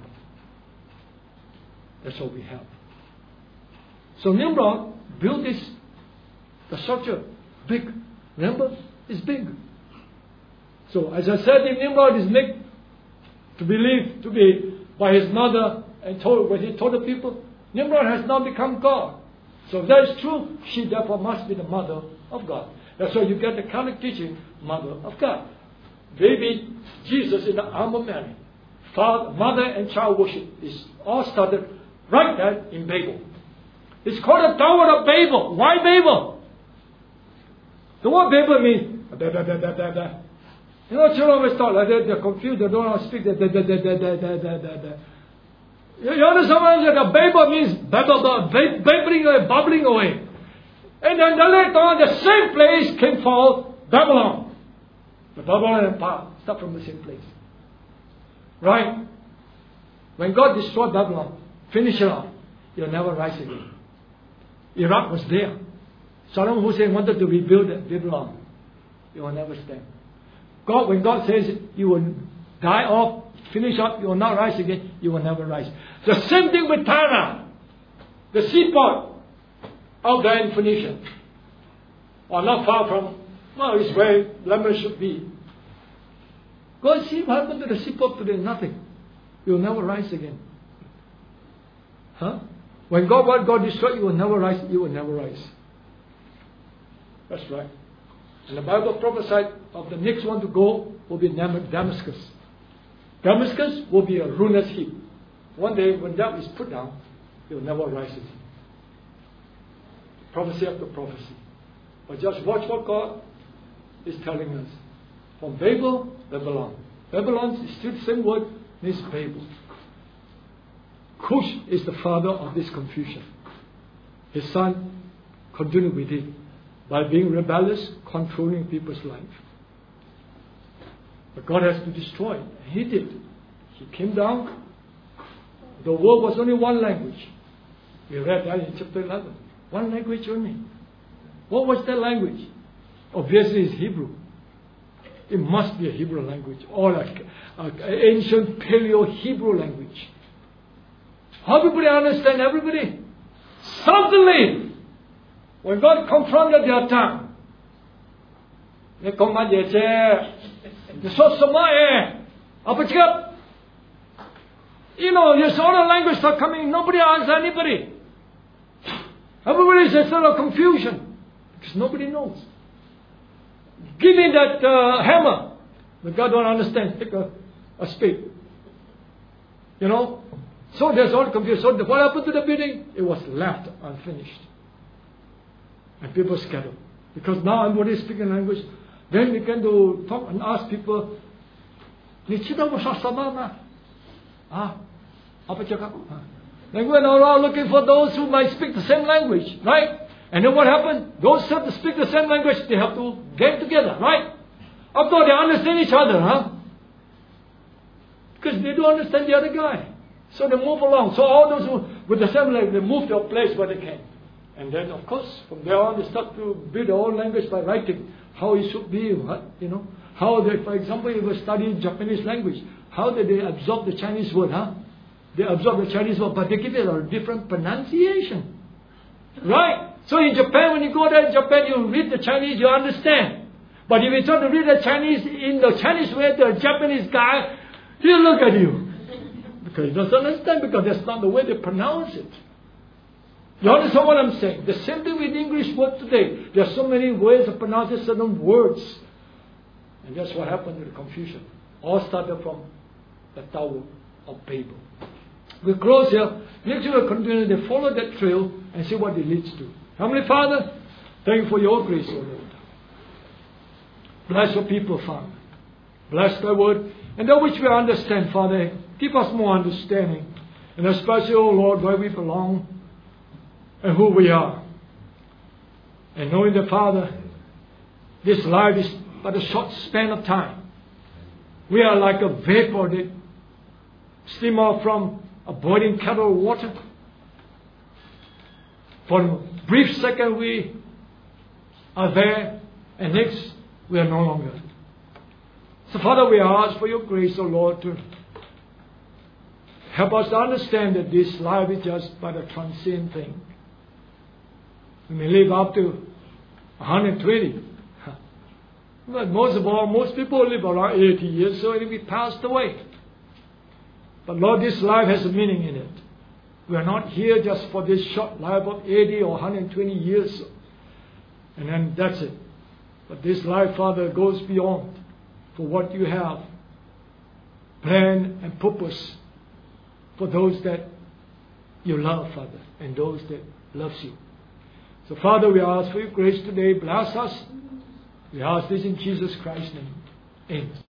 That's what we have. So Nimrod built this, the structure, big. Remember? It's big. So as I said, if Nimrod is made to believe to be by his mother, and told when he told the people, Nimrod has now become God. So if that is true, she therefore must be the mother of God. That's why you get the Catholic teaching, mother of God. Baby Jesus in the arm of Mary. Father, mother and child worship is all started right there in Babel. It's called the Tower of Babel. Why Babel? The word Babel means da, da, da, da, da, da. You know, children always talk like that. They're confused. They don't know how to speak. Da, da, da, da, da, da, da, da, da, da. You, you understand what the Babel means? Babel, babbling away, bubbling away. And then the later on, the same place came forth Babylon. The Babylonian Empire. Start from the same place. Right? When God destroyed Babylon, finish it off, you'll never rise again. Iraq was there. Saddam Hussein wanted to rebuild Babylon. You will never stand. God, when God says you will die off, finish up, you will not rise again, you will never rise. The same thing with Tyre, the seaport out there in Phoenicia, or not far from, well, it's where Lebanon should be. Go see what happened to the seaport today. Nothing. You will never rise again. Huh? When God, what God destroyed, you will never rise. You will never rise. That's right. And the Bible prophesied of the next one to go will be Damascus. Damascus will be a ruinous heap. One day when that is put down, it will never rise again. Prophecy after prophecy. But just watch what God is telling us. From Babel, Babylon. Babylon is still the same word, means Babel. Cush is the father of this confusion. His son continued with it by being rebellious, controlling people's life. But God has to destroy it. He did. He came down. The world was only one language. We read that in chapter eleven. One language only. What was that language? Obviously it's Hebrew. It must be a Hebrew language, or an ancient Paleo-Hebrew language. Everybody understand everybody? Suddenly, when God confronted their tongue, they come and they say, "You saw some eh? Apa cakap?" You know, there's all the language are coming. Nobody answers anybody. Everybody is a sort of confusion because nobody knows. Give me that uh, hammer. But God don't understand. Take a, a spade. You know? So there's all confusion. So what happened to the building? It was left unfinished. And people scattered. Because now everybody is speaking language. Then we can do talk and ask people, "Ni cita bahasa sama na?" Ah, apa cakap? Then we went around looking for those who might speak the same language, right? And then what happened? Those who have to speak the same language, they have to get together, right? After they understand each other, huh? Because they don't understand the other guy. So they move along. So all those who, with the same language, they move to a place where they can. And then, of course, from there on, they start to build their own language by writing how it should be, what, you know. How they, for example, if they study Japanese language, how did they absorb the Chinese word, huh? They absorb the Chinese word, but they give it a different pronunciation. Right? So in Japan, when you go there in Japan, you read the Chinese, you understand. But if you try to read the Chinese in the Chinese way, the Japanese guy, he'll look at you. Because he doesn't understand, because that's not the way they pronounce it. You understand what I'm saying? The same thing with English word today. There are so many ways of pronouncing certain words. And that's what happened to the confusion. All started from the Tower of Babel. We close here. Next week we'll continue to follow that trail and see what it leads to. Heavenly Father, thank you for your grace, O Lord. Bless your people, Father. Bless thy word. And that which we understand, Father, give us more understanding. And especially, O Lord, where we belong and who we are. And knowing that, Father, this life is but a short span of time. We are like a vapor that steam off from a boiling kettle of water. For a brief second we are there, and next we are no longer. So Father, we ask for your grace, O Lord, to help us to understand that this life is just but a transient thing. We may live up to one hundred twenty. But most of all, most people live around eighty years, so it will be passed away. But Lord, this life has a meaning in it. We are not here just for this short life of eighty or one hundred twenty years. And then that's it. But this life, Father, goes beyond for what you have planned and purpose for those that you love, Father, and those that loves you. So, Father, we ask for your grace today. Bless us. We ask this in Jesus Christ's name. Amen.